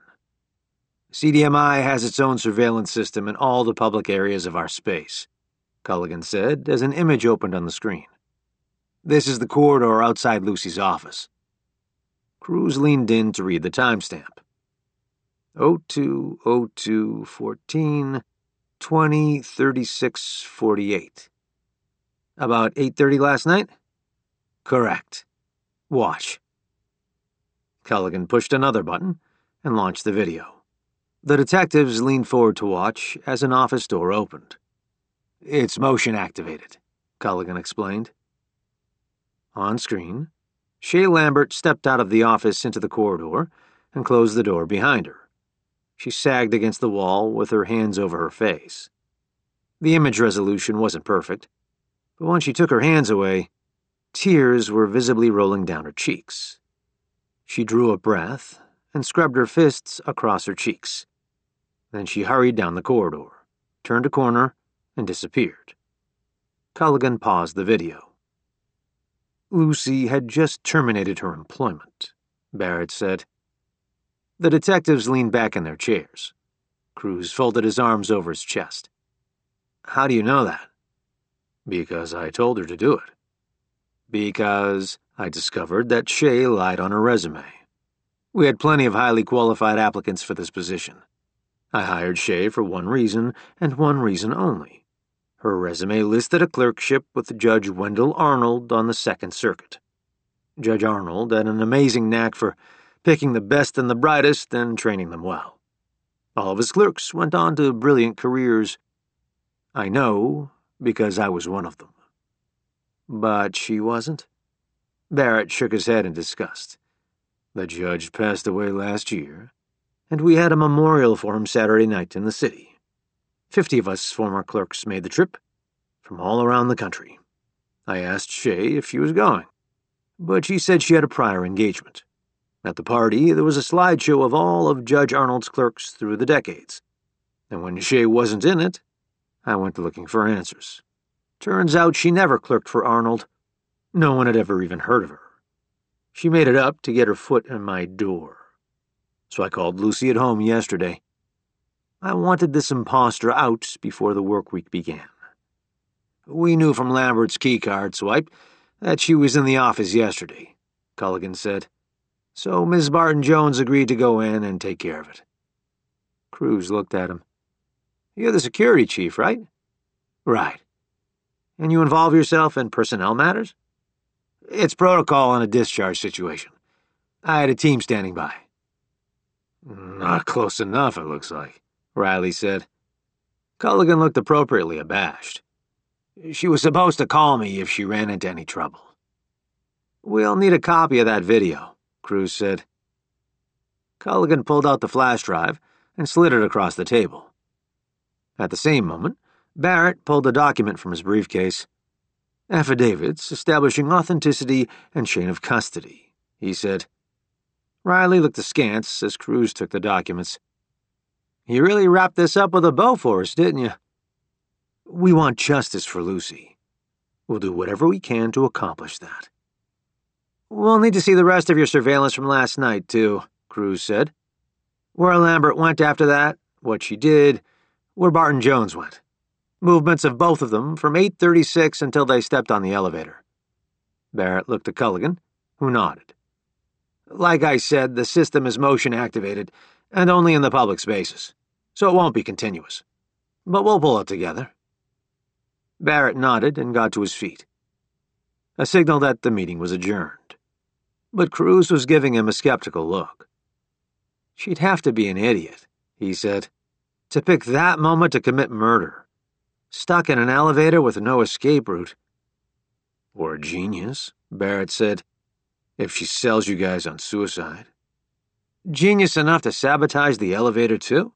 C D M I has its own surveillance system in all the public areas of our space, Culligan said as an image opened on the screen. This is the corridor outside Lucy's office. Cruz leaned in to read the timestamp. oh two oh two fourteen twenty thirty-six forty-eight. About eight thirty last night? Correct. Watch. Culligan pushed another button and launched the video. The detectives leaned forward to watch as an office door opened. It's motion activated, Culligan explained. On screen, Shay Lambert stepped out of the office into the corridor and closed the door behind her. She sagged against the wall with her hands over her face. The image resolution wasn't perfect, but when she took her hands away, tears were visibly rolling down her cheeks. She drew a breath and scrubbed her fists across her cheeks. Then she hurried down the corridor, turned a corner, and disappeared. Culligan paused the video. Lucy had just terminated her employment, Barrett said. The detectives leaned back in their chairs. Cruz folded his arms over his chest. How do you know that? Because I told her to do it. Because I discovered that Shay lied on her resume. We had plenty of highly qualified applicants for this position. I hired Shay for one reason, and one reason only. Her resume listed a clerkship with Judge Wendell Arnold on the Second Circuit. Judge Arnold had an amazing knack for picking the best and the brightest and training them well. All of his clerks went on to brilliant careers. I know because I was one of them. But she wasn't? Barrett shook his head in disgust. The judge passed away last year, and we had a memorial for him Saturday night in the city. Fifty of us former clerks made the trip, from all around the country. I asked Shay if she was going, but she said she had a prior engagement. At the party, there was a slideshow of all of Judge Arnold's clerks through the decades, and when Shay wasn't in it, I went looking for answers. Turns out she never clerked for Arnold. No one had ever even heard of her. She made it up to get her foot in my door. So I called Lucy at home yesterday. I wanted this imposter out before the work week began. We knew from Lambert's keycard swipe that she was in the office yesterday, Culligan said. So Miss Barton-Jones agreed to go in and take care of it. Cruz looked at him. You're the security chief, right? Right. And you involve yourself in personnel matters? It's protocol in a discharge situation. I had a team standing by. Not close enough, it looks like, Riley said. Culligan looked appropriately abashed. She was supposed to call me if she ran into any trouble. We'll need a copy of that video, Cruz said. Culligan pulled out the flash drive and slid it across the table. At the same moment, Barrett pulled a document from his briefcase. Affidavits establishing authenticity and chain of custody, he said. Riley looked askance as Cruz took the documents. You really wrapped this up with a bow for us, didn't you? We want justice for Lucy. We'll do whatever we can to accomplish that. We'll need to see the rest of your surveillance from last night, too, Cruz said. Where Lambert went after that, what she did, where Barton-Jones went. Movements of both of them from eight thirty-six until they stepped on the elevator. Barrett looked at Culligan, who nodded. Like I said, the system is motion-activated, and only in the public spaces, so it won't be continuous. But we'll pull it together. Barrett nodded and got to his feet. A signal that the meeting was adjourned. But Cruz was giving him a skeptical look. She'd have to be an idiot, he said, to pick that moment to commit murder. Stuck in an elevator with no escape route. Or a genius, Barrett said, if she sells you guys on suicide. Genius enough to sabotage the elevator, too?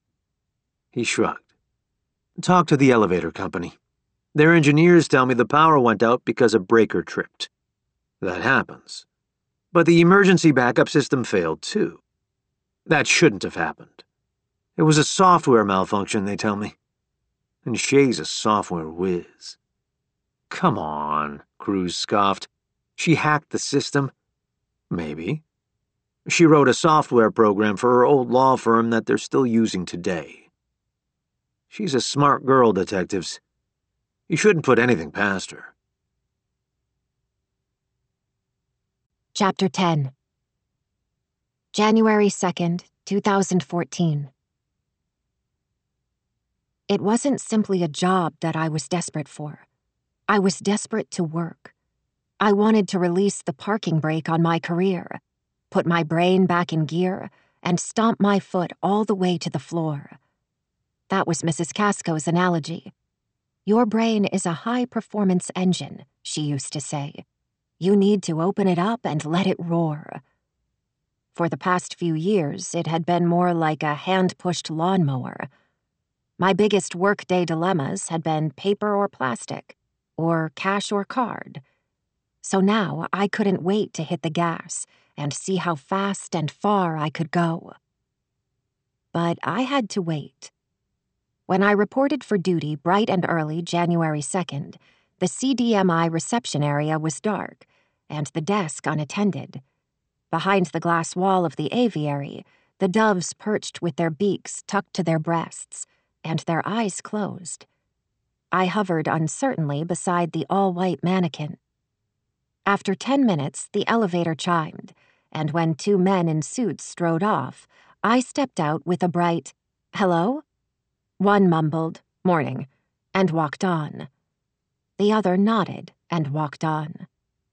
He shrugged. Talk to the elevator company. Their engineers tell me the power went out because a breaker tripped. That happens. But the emergency backup system failed, too. That shouldn't have happened. It was a software malfunction, they tell me. And Shay's a software whiz. Come on, Cruz scoffed. She hacked the system? Maybe. She wrote a software program for her old law firm that they're still using today. She's a smart girl, detectives. You shouldn't put anything past her. Chapter ten. January second, two thousand fourteen. It wasn't simply a job that I was desperate for. I was desperate to work. I wanted to release the parking brake on my career, put my brain back in gear, and stomp my foot all the way to the floor. That was Missus Casco's analogy. Your brain is a high-performance engine, she used to say. You need to open it up and let it roar. For the past few years, it had been more like a hand-pushed lawnmower. My biggest workday dilemmas had been paper or plastic, or cash or card. So now I couldn't wait to hit the gas and see how fast and far I could go. But I had to wait. When I reported for duty bright and early January second, the C D M I reception area was dark, and the desk unattended. Behind the glass wall of the aviary, the doves perched with their beaks tucked to their breasts, and their eyes closed. I hovered uncertainly beside the all-white mannequin. After ten minutes, the elevator chimed, and when two men in suits strode off, I stepped out with a bright, "Hello?" One mumbled, "Morning," and walked on. The other nodded and walked on.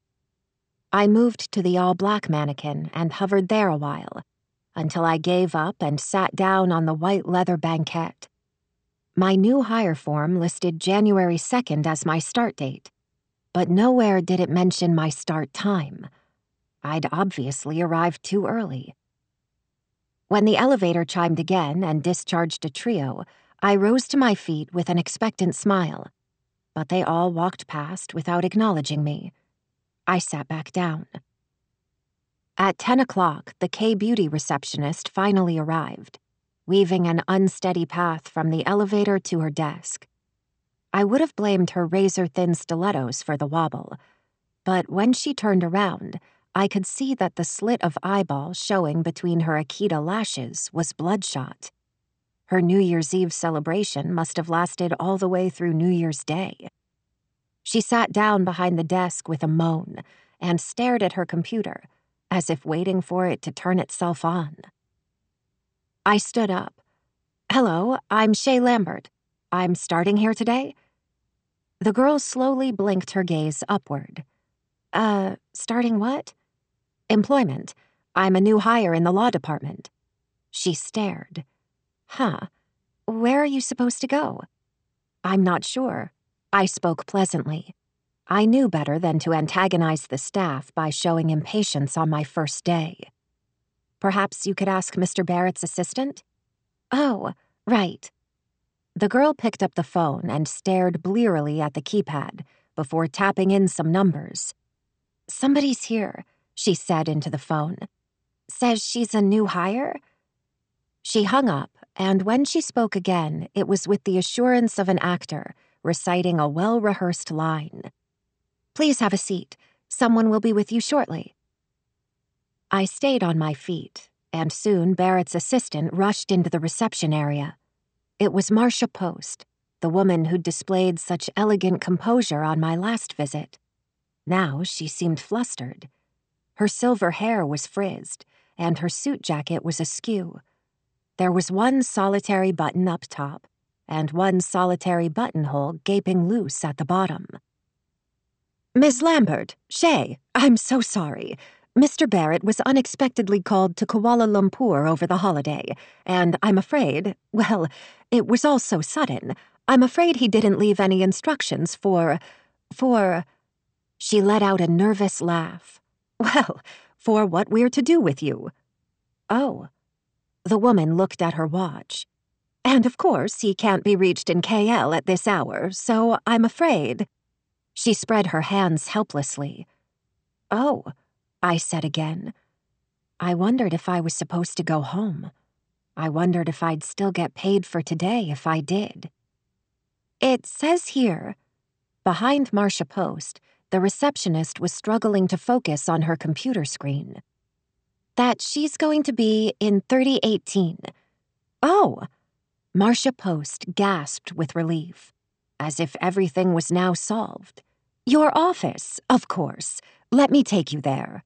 I moved to the all-black mannequin and hovered there a while, until I gave up and sat down on the white leather banquette. My new hire form listed January second as my start date, but nowhere did it mention my start time. I'd obviously arrived too early. When the elevator chimed again and discharged a trio, I rose to my feet with an expectant smile, but they all walked past without acknowledging me. I sat back down. At ten o'clock, the K-Beauty receptionist finally arrived, weaving an unsteady path from the elevator to her desk. I would have blamed her razor-thin stilettos for the wobble, but when she turned around, I could see that the slit of eyeball showing between her Akita lashes was bloodshot. Her New Year's Eve celebration must have lasted all the way through New Year's Day. She sat down behind the desk with a moan and stared at her computer, as if waiting for it to turn itself on. I stood up. "Hello, I'm Shay Lambert. I'm starting here today?" The girl slowly blinked her gaze upward. Uh, starting what? "Employment. I'm a new hire in the law department." She stared. "Huh. Where are you supposed to go?" "I'm not sure." I spoke pleasantly. I knew better than to antagonize the staff by showing impatience on my first day. "Perhaps you could ask Mister Barrett's assistant?" "Oh, right." The girl picked up the phone and stared blearily at the keypad before tapping in some numbers. "Somebody's here," she said into the phone. "Says she's a new hire?" She hung up, and when she spoke again, it was with the assurance of an actor reciting a well-rehearsed line. "Please have a seat. Someone will be with you shortly." I stayed on my feet, and soon Barrett's assistant rushed into the reception area. It was Marcia Post, the woman who'd displayed such elegant composure on my last visit. Now she seemed flustered. Her silver hair was frizzed, and her suit jacket was askew. There was one solitary button up top, and one solitary buttonhole gaping loose at the bottom. "Miss Lambert, Shay, I'm so sorry. Mister Barrett was unexpectedly called to Kuala Lumpur over the holiday, and I'm afraid, well, it was all so sudden, I'm afraid he didn't leave any instructions for, for..." She let out a nervous laugh. "Well, for what we're to do with you." "Oh." The woman looked at her watch. "And of course he can't be reached in K L at this hour, so I'm afraid..." She spread her hands helplessly. "Oh, I said again. I wondered if I was supposed to go home. I wondered if I'd still get paid for today if I did. It says here, behind Marcia Post, the receptionist was struggling to focus on her computer screen, that she's going to be in thirty eighteen. Oh! Marcia Post gasped with relief, as if everything was now solved. Your office, of course. Let me take you there.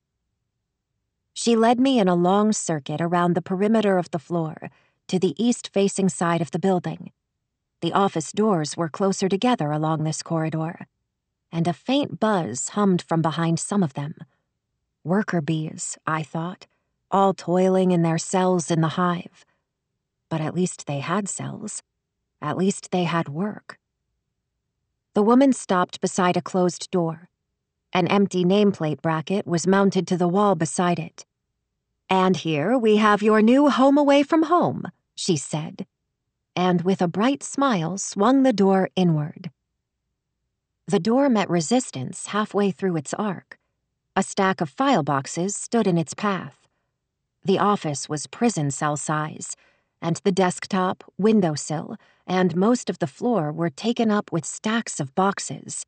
She led me in a long circuit around the perimeter of the floor to the east-facing side of the building. The office doors were closer together along this corridor, and a faint buzz hummed from behind some of them. Worker bees, I thought, all toiling in their cells in the hive. But at least they had cells. At least they had work. The woman stopped beside a closed door. An empty nameplate bracket was mounted to the wall beside it. And here we have your new home away from home, she said, and with a bright smile swung the door inward. The door met resistance halfway through its arc. A stack of file boxes stood in its path. The office was prison cell size, and the desktop, windowsill, and most of the floor were taken up with stacks of boxes.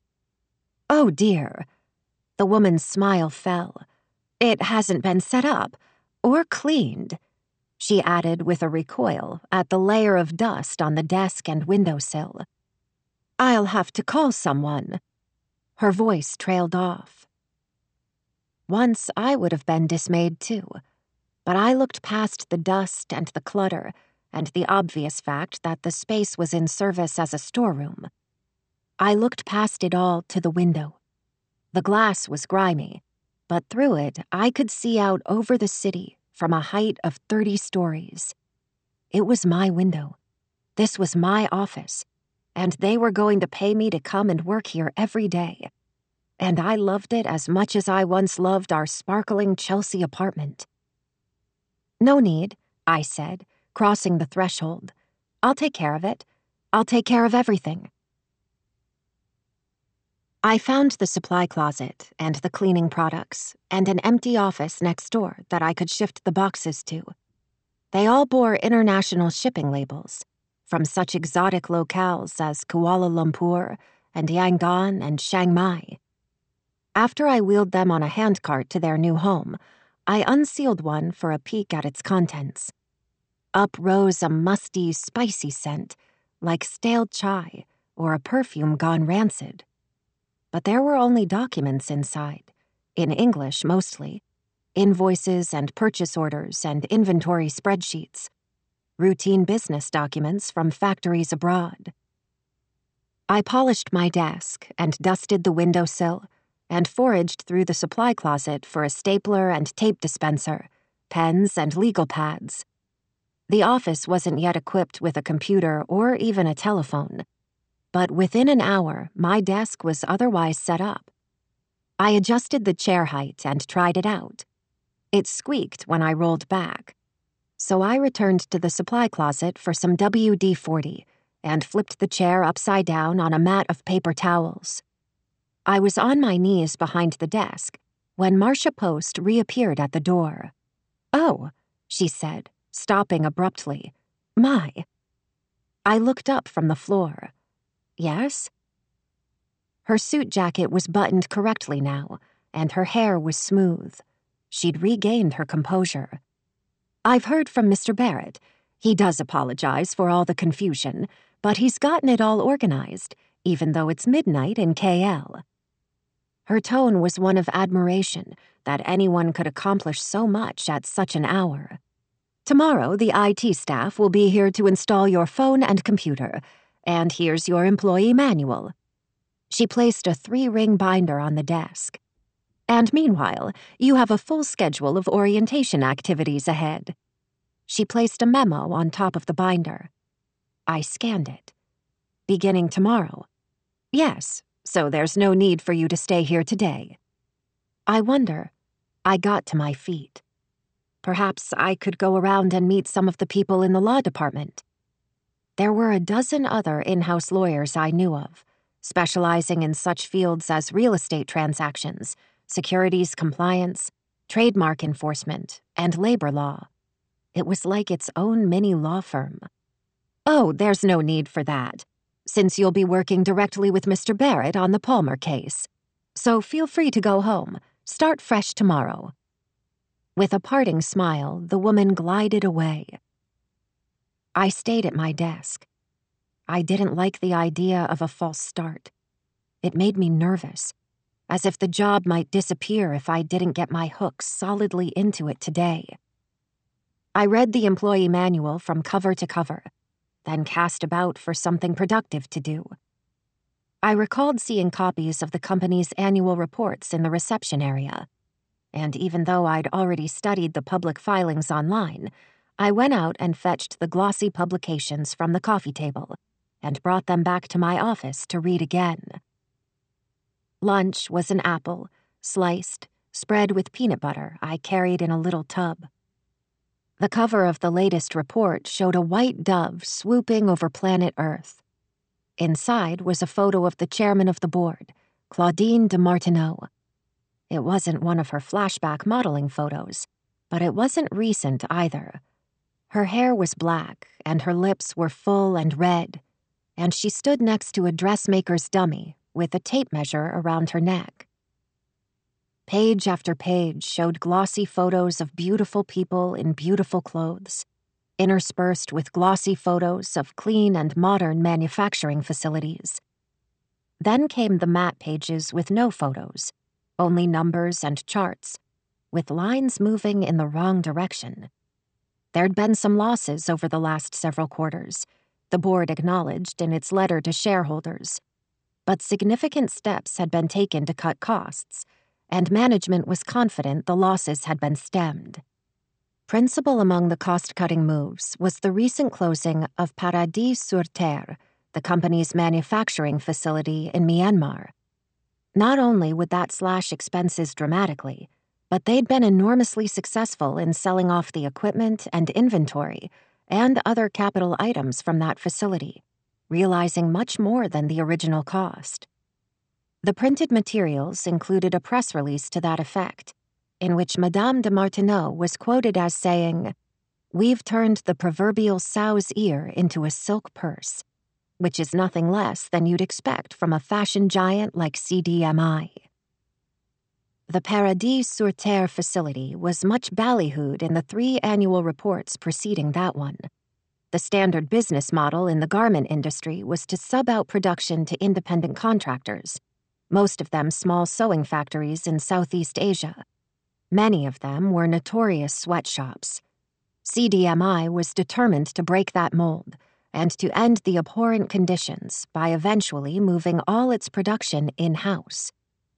Oh dear. The woman's smile fell. It hasn't been set up, or cleaned, she added with a recoil at the layer of dust on the desk and windowsill. I'll have to call someone. Her voice trailed off. Once I would have been dismayed too, but I looked past the dust and the clutter and the obvious fact that the space was in service as a storeroom. I looked past it all to the window. The glass was grimy, but through it I could see out over the city from a height of thirty stories. It was my window. This was my office, and they were going to pay me to come and work here every day. And I loved it as much as I once loved our sparkling Chelsea apartment. No need, I said, crossing the threshold. I'll take care of it. I'll take care of everything. I found the supply closet and the cleaning products and an empty office next door that I could shift the boxes to. They all bore international shipping labels, from such exotic locales as Kuala Lumpur and Yangon and Chiang Mai. After I wheeled them on a handcart to their new home, I unsealed one for a peek at its contents. Up rose a musty, spicy scent, like stale chai or a perfume gone rancid. But there were only documents inside, in English mostly, invoices and purchase orders and inventory spreadsheets, routine business documents from factories abroad. I polished my desk and dusted the windowsill and foraged through the supply closet for a stapler and tape dispenser, pens and legal pads. The office wasn't yet equipped with a computer or even a telephone, but within an hour, my desk was otherwise set up. I adjusted the chair height and tried it out. It squeaked when I rolled back, so I returned to the supply closet for some W D forty and flipped the chair upside down on a mat of paper towels. I was on my knees behind the desk when Marcia Post reappeared at the door. Oh, she said, stopping abruptly. My. I looked up from the floor. Yes? Her suit jacket was buttoned correctly now, and her hair was smooth. She'd regained her composure. I've heard from Mister Barrett. He does apologize for all the confusion, but he's gotten it all organized, even though it's midnight in K L. Her tone was one of admiration that anyone could accomplish so much at such an hour. Tomorrow, the I T staff will be here to install your phone and computer, and here's your employee manual. She placed a three-ring binder on the desk. And meanwhile, you have a full schedule of orientation activities ahead. She placed a memo on top of the binder. I scanned it. Beginning tomorrow. Yes, so there's no need for you to stay here today. I wonder. I got to my feet. Perhaps I could go around and meet some of the people in the law department. There were a dozen other in-house lawyers I knew of, specializing in such fields as real estate transactions, securities compliance, trademark enforcement, and labor law. It was like its own mini law firm. Oh, there's no need for that, since you'll be working directly with Mister Barrett on the Palmer case. So feel free to go home. Start fresh tomorrow. With a parting smile, the woman glided away. I stayed at my desk. I didn't like the idea of a false start. It made me nervous, as if the job might disappear if I didn't get my hooks solidly into it today. I read the employee manual from cover to cover, then cast about for something productive to do. I recalled seeing copies of the company's annual reports in the reception area, and even though I'd already studied the public filings online, I went out and fetched the glossy publications from the coffee table and brought them back to my office to read again. Lunch was an apple, sliced, spread with peanut butter I carried in a little tub. The cover of the latest report showed a white dove swooping over planet Earth. Inside was a photo of the chairman of the board, Claudine de Martineau. It wasn't one of her flashback modeling photos, but it wasn't recent either. Her hair was black, and her lips were full and red, and she stood next to a dressmaker's dummy with a tape measure around her neck. Page after page showed glossy photos of beautiful people in beautiful clothes, interspersed with glossy photos of clean and modern manufacturing facilities. Then came the matte pages with no photos, only numbers and charts, with lines moving in the wrong direction. There'd been some losses over the last several quarters, the board acknowledged in its letter to shareholders. But significant steps had been taken to cut costs, and management was confident the losses had been stemmed. Principal among the cost-cutting moves was the recent closing of Paradis sur Terre, the company's manufacturing facility in Myanmar. Not only would that slash expenses dramatically, but they'd been enormously successful in selling off the equipment and inventory and other capital items from that facility, realizing much more than the original cost. The printed materials included a press release to that effect, in which Madame de Martineau was quoted as saying, "We've turned the proverbial sow's ear into a silk purse," which is nothing less than you'd expect from a fashion giant like C D M I. The Paradis sur Terre facility was much ballyhooed in the three annual reports preceding that one. The standard business model in the garment industry was to sub out production to independent contractors, most of them small sewing factories in Southeast Asia. Many of them were notorious sweatshops. C D M I was determined to break that mold and to end the abhorrent conditions by eventually moving all its production in-house.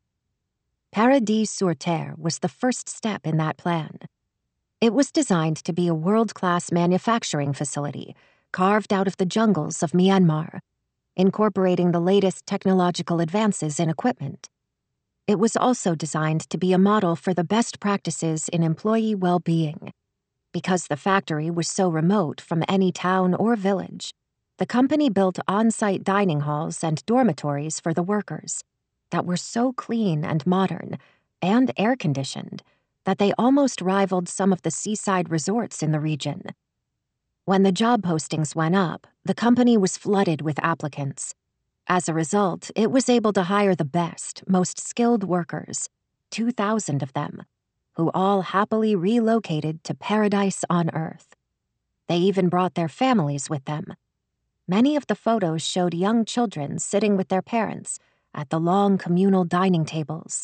Paradis sur Terre was the first step in that plan. It was designed to be a world-class manufacturing facility carved out of the jungles of Myanmar, incorporating the latest technological advances in equipment. It was also designed to be a model for the best practices in employee well-being. Because the factory was so remote from any town or village, the company built on-site dining halls and dormitories for the workers that were so clean and modern and air-conditioned that they almost rivaled some of the seaside resorts in the region. When the job postings went up, the company was flooded with applicants. As a result, it was able to hire the best, most skilled workers, two thousand of them, who all happily relocated to paradise on Earth. They even brought their families with them. Many of the photos showed young children sitting with their parents at the long communal dining tables.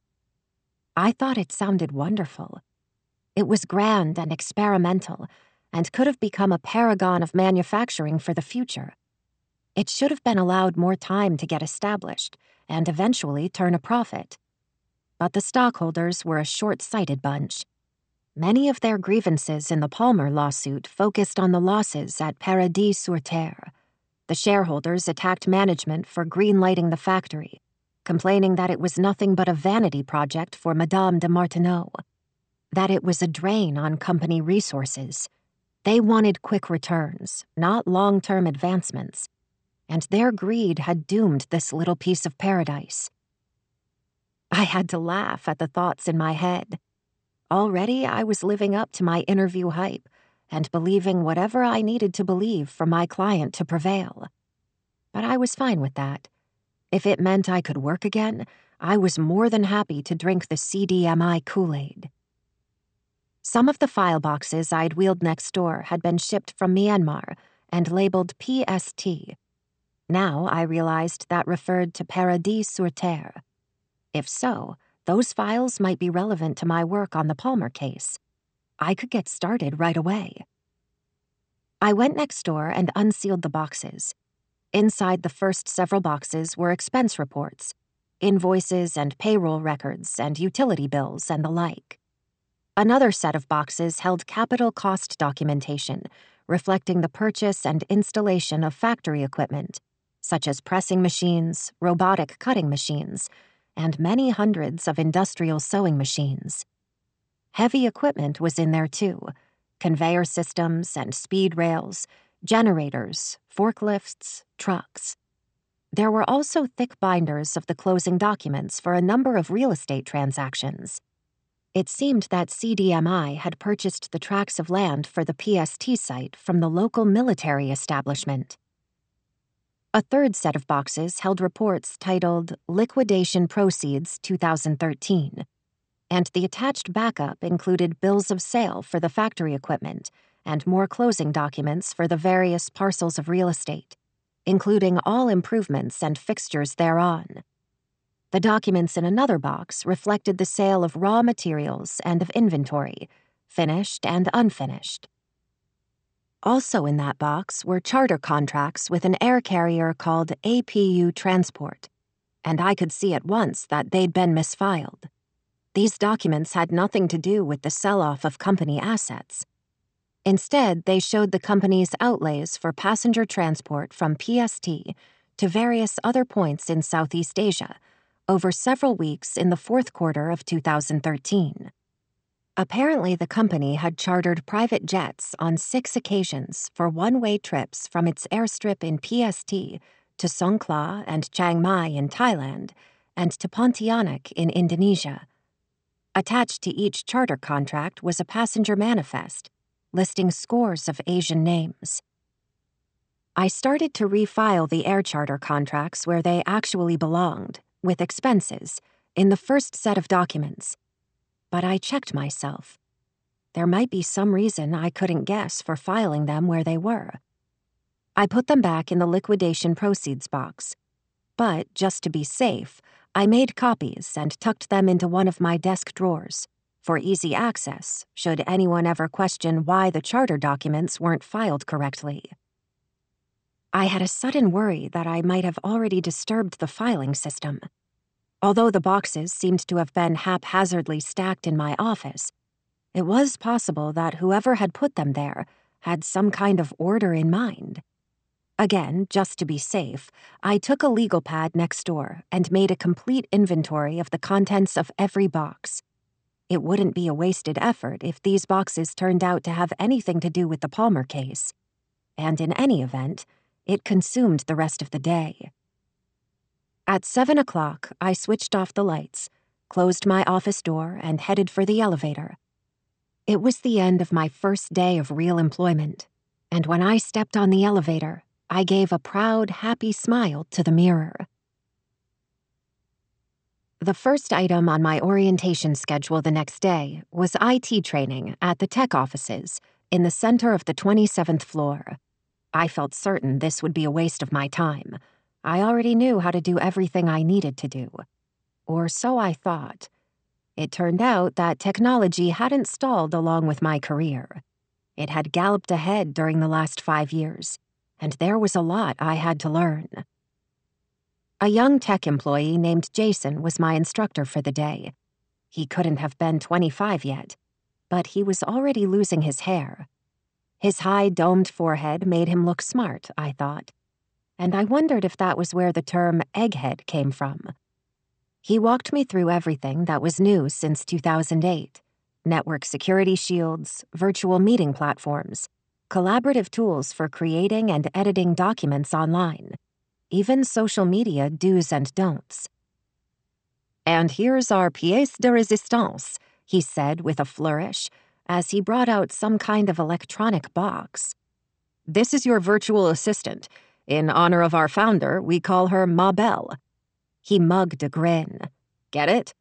I thought it sounded wonderful. It was grand and experimental, and could have become a paragon of manufacturing for the future. It should have been allowed more time to get established and eventually turn a profit. But the stockholders were a short-sighted bunch. Many of their grievances in the Palmer lawsuit focused on the losses at Paradis sur Terre. The shareholders attacked management for greenlighting the factory, complaining that it was nothing but a vanity project for Madame de Martineau, that it was a drain on company resources. They wanted quick returns, not long-term advancements, and their greed had doomed this little piece of paradise. I had to laugh at the thoughts in my head. Already I was living up to my interview hype and believing whatever I needed to believe for my client to prevail. But I was fine with that. If it meant I could work again, I was more than happy to drink the C D M I Kool-Aid. Some of the file boxes I'd wheeled next door had been shipped from Myanmar and labeled P S T. Now I realized that referred to Paradis sur Terre. If so, those files might be relevant to my work on the Palmer case. I could get started right away. I went next door and unsealed the boxes. Inside the first several boxes were expense reports, invoices and payroll records and utility bills and the like. Another set of boxes held capital cost documentation, reflecting the purchase and installation of factory equipment, such as pressing machines, robotic cutting machines, and many hundreds of industrial sewing machines. Heavy equipment was in there too, conveyor systems and speed rails, generators, forklifts, trucks. There were also thick binders of the closing documents for a number of real estate transactions. It seemed that C D M I had purchased the tracts of land for the P S T site from the local military establishment. A third set of boxes held reports titled Liquidation Proceeds twenty thirteen, and the attached backup included bills of sale for the factory equipment and more closing documents for the various parcels of real estate, including all improvements and fixtures thereon. The documents in another box reflected the sale of raw materials and of inventory, finished and unfinished. Also in that box were charter contracts with an air carrier called A P U Transport, and I could see at once that they'd been misfiled. These documents had nothing to do with the sell-off of company assets. Instead, they showed the company's outlays for passenger transport from P S T to various other points in Southeast Asia over several weeks in the fourth quarter of two thousand thirteen. Apparently, the company had chartered private jets on six occasions for one-way trips from its airstrip in P S T to Songkhla and Chiang Mai in Thailand and to Pontianak in Indonesia. Attached to each charter contract was a passenger manifest, listing scores of Asian names. I started to refile the air charter contracts where they actually belonged, with expenses, in the first set of documents. But I checked myself. There might be some reason I couldn't guess for filing them where they were. I put them back in the liquidation proceeds box. But, just to be safe, I made copies and tucked them into one of my desk drawers, for easy access, should anyone ever question why the charter documents weren't filed correctly. I had a sudden worry that I might have already disturbed the filing system. Although the boxes seemed to have been haphazardly stacked in my office, it was possible that whoever had put them there had some kind of order in mind. Again, just to be safe, I took a legal pad next door and made a complete inventory of the contents of every box. It wouldn't be a wasted effort if these boxes turned out to have anything to do with the Palmer case. And in any event, it consumed the rest of the day. At seven o'clock, I switched off the lights, closed my office door, and headed for the elevator. It was the end of my first day of real employment, and when I stepped on the elevator, I gave a proud, happy smile to the mirror. The first item on my orientation schedule the next day was I T training at the tech offices in the center of the twenty-seventh floor. I felt certain this would be a waste of my time. I already knew how to do everything I needed to do. Or so I thought. It turned out that technology hadn't stalled along with my career. It had galloped ahead during the last five years, and there was a lot I had to learn. A young tech employee named Jason was my instructor for the day. He couldn't have been twenty-five yet, but he was already losing his hair. His high domed forehead made him look smart, I thought, and I wondered if that was where the term egghead came from. He walked me through everything that was new since two thousand eight. Network security shields, virtual meeting platforms, collaborative tools for creating and editing documents online, even social media do's and don'ts. And here's our pièce de résistance, he said with a flourish, as he brought out some kind of electronic box. This is your virtual assistant. In honor of our founder, we call her Ma Belle. He mugged a grin. Get it?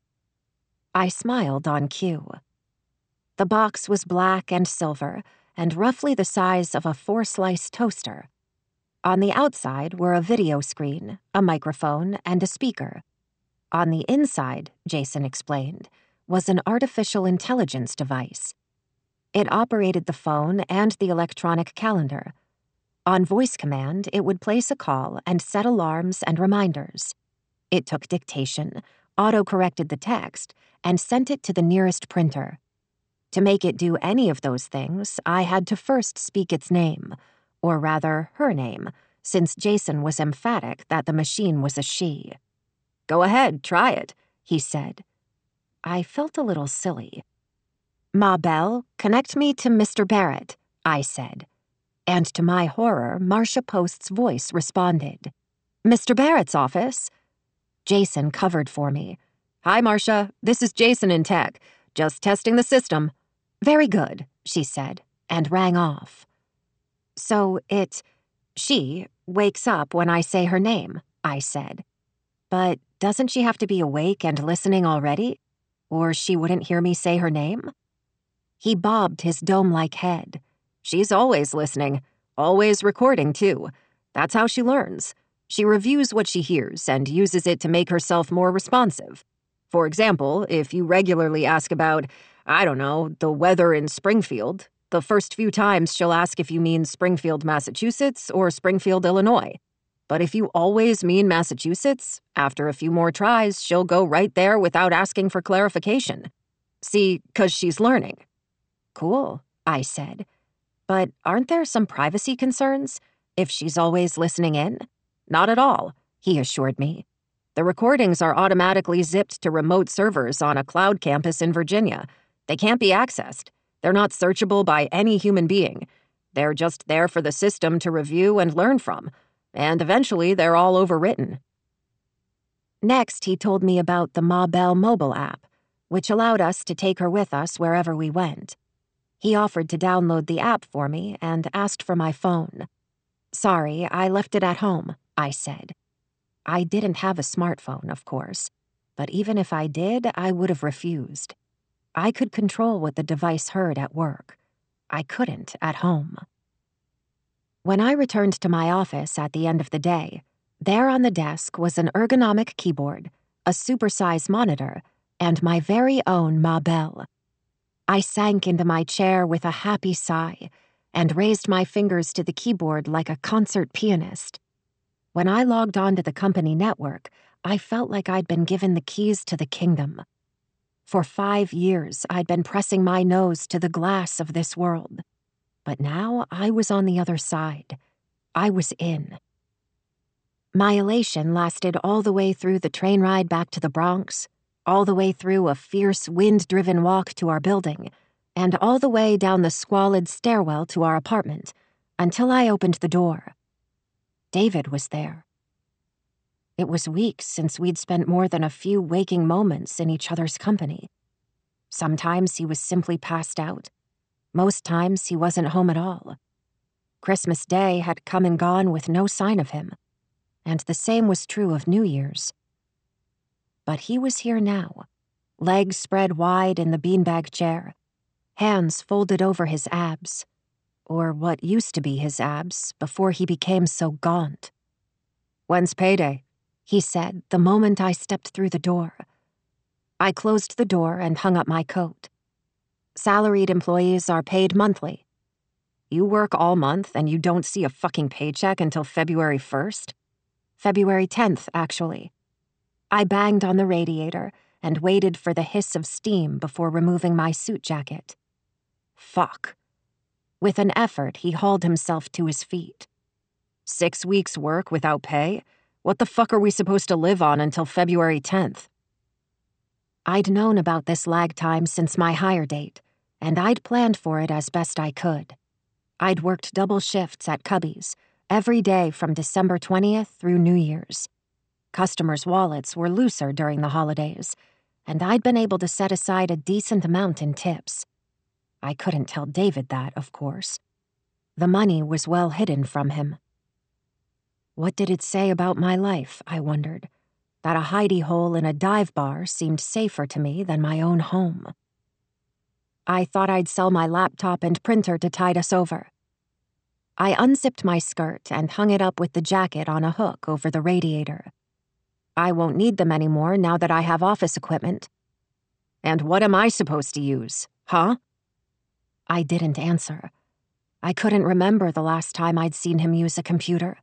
I smiled on cue. The box was black and silver, and roughly the size of a four-slice toaster. On the outside were a video screen, a microphone, and a speaker. On the inside, Jason explained, was an artificial intelligence device. It operated the phone and the electronic calendar. On voice command, it would place a call and set alarms and reminders. It took dictation, auto-corrected the text, and sent it to the nearest printer. To make it do any of those things, I had to first speak its name, or rather, her name, since Jason was emphatic that the machine was a she. Go ahead, try it, he said. I felt a little silly. Ma Belle, connect me to Mister Barrett, I said. And to my horror, Marcia Post's voice responded. Mister Barrett's office? Jason covered for me. Hi, Marcia. This is Jason in tech. Just testing the system. Very good, she said, and rang off. So it, she, wakes up when I say her name, I said. But doesn't she have to be awake and listening already? Or she wouldn't hear me say her name? He bobbed his dome-like head. She's always listening, always recording, too. That's how she learns. She reviews what she hears and uses it to make herself more responsive. For example, if you regularly ask about, I don't know, the weather in Springfield, the first few times she'll ask if you mean Springfield, Massachusetts, or Springfield, Illinois. But if you always mean Massachusetts, after a few more tries, she'll go right there without asking for clarification. See, 'cause she's learning. Cool, I said. But aren't there some privacy concerns if she's always listening in? Not at all, he assured me. The recordings are automatically zipped to remote servers on a cloud campus in Virginia. They can't be accessed. They're not searchable by any human being. They're just there for the system to review and learn from. And eventually they're all overwritten. Next, he told me about the Ma Belle mobile app, which allowed us to take her with us wherever we went. He offered to download the app for me and asked for my phone. Sorry, I left it at home, I said. I didn't have a smartphone, of course, but even if I did, I would have refused. I could control what the device heard at work. I couldn't at home. When I returned to my office at the end of the day, there on the desk was an ergonomic keyboard, a supersized monitor, and my very own Ma Belle. I sank into my chair with a happy sigh and raised my fingers to the keyboard like a concert pianist. When I logged on to the company network, I felt like I'd been given the keys to the kingdom. For five years, I'd been pressing my nose to the glass of this world. But now I was on the other side. I was in. My elation lasted all the way through the train ride back to the Bronx, all the way through a fierce, wind-driven walk to our building, and all the way down the squalid stairwell to our apartment, until I opened the door. David was there. It was weeks since we'd spent more than a few waking moments in each other's company. Sometimes he was simply passed out. Most times he wasn't home at all. Christmas Day had come and gone with no sign of him, and the same was true of New Year's. But he was here now, legs spread wide in the beanbag chair, hands folded over his abs, or what used to be his abs before he became so gaunt. "When's payday?" he said the moment I stepped through the door. I closed the door and hung up my coat. Salaried employees are paid monthly. You work all month and you don't see a fucking paycheck until February first? February tenth, actually. I banged on the radiator and waited for the hiss of steam before removing my suit jacket. Fuck. With an effort, he hauled himself to his feet. Six weeks' work without pay? What the fuck are we supposed to live on until February tenth? I'd known about this lag time since my hire date, and I'd planned for it as best I could. I'd worked double shifts at Cubby's, every day from December twentieth through New Year's. Customers' wallets were looser during the holidays, and I'd been able to set aside a decent amount in tips. I couldn't tell David that, of course. The money was well hidden from him. What did it say about my life, I wondered, that a hidey hole in a dive bar seemed safer to me than my own home? I thought I'd sell my laptop and printer to tide us over. I unzipped my skirt and hung it up with the jacket on a hook over the radiator. I won't need them anymore now that I have office equipment. And what am I supposed to use, huh? I didn't answer. I couldn't remember the last time I'd seen him use a computer.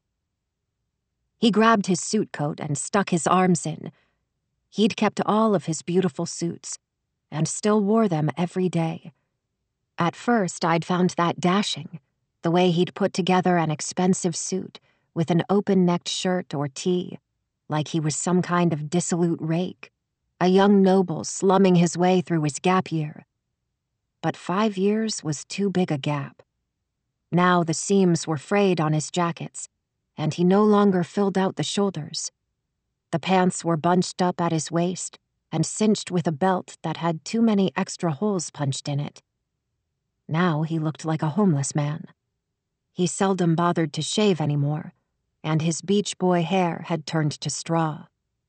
He grabbed his suit coat and stuck his arms in. He'd kept all of his beautiful suits, and still wore them every day. At first, I'd found that dashing, the way he'd put together an expensive suit with an open-necked shirt or tee, like he was some kind of dissolute rake, a young noble slumming his way through his gap year. But five years was too big a gap. Now the seams were frayed on his jackets, and he no longer filled out the shoulders. The pants were bunched up at his waist and cinched with a belt that had too many extra holes punched in it. Now he looked like a homeless man. He seldom bothered to shave anymore, and his Beach Boy hair had turned to straw.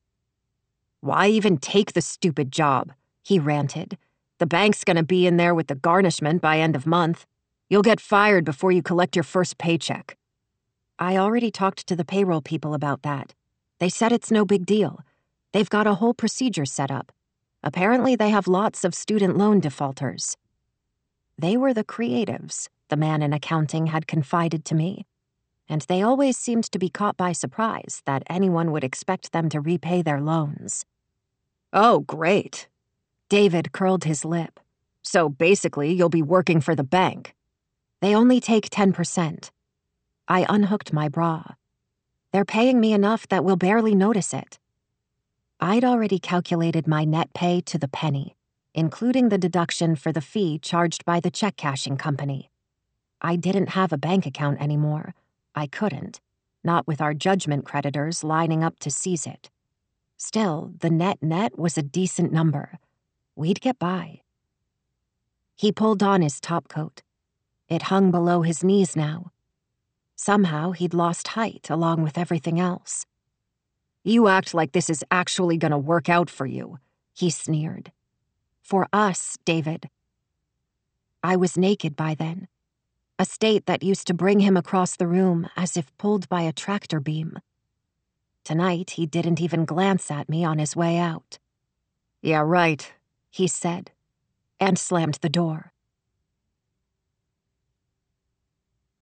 "Why even take the stupid job?" he ranted. "The bank's gonna be in there with the garnishment by end of month. You'll get fired before you collect your first paycheck." I already talked to the payroll people about that. They said it's no big deal. They've got a whole procedure set up. Apparently they have lots of student loan defaulters. They were the creatives, the man in accounting had confided to me, and they always seemed to be caught by surprise that anyone would expect them to repay their loans. "Oh, great." David curled his lip. "So basically you'll be working for the bank." "They only take ten percent. I unhooked my bra. "They're paying me enough that we'll barely notice it." I'd already calculated my net pay to the penny, including the deduction for the fee charged by the check-cashing company. I didn't have a bank account anymore. I couldn't, not with our judgment creditors lining up to seize it. Still, the net-net was a decent number. We'd get by. He pulled on his topcoat. It hung below his knees now. Somehow he'd lost height along with everything else. "You act like this is actually gonna work out for you," he sneered. "For us, David." I was naked by then, a state that used to bring him across the room as if pulled by a tractor beam. Tonight he didn't even glance at me on his way out. "Yeah, right," he said, and slammed the door.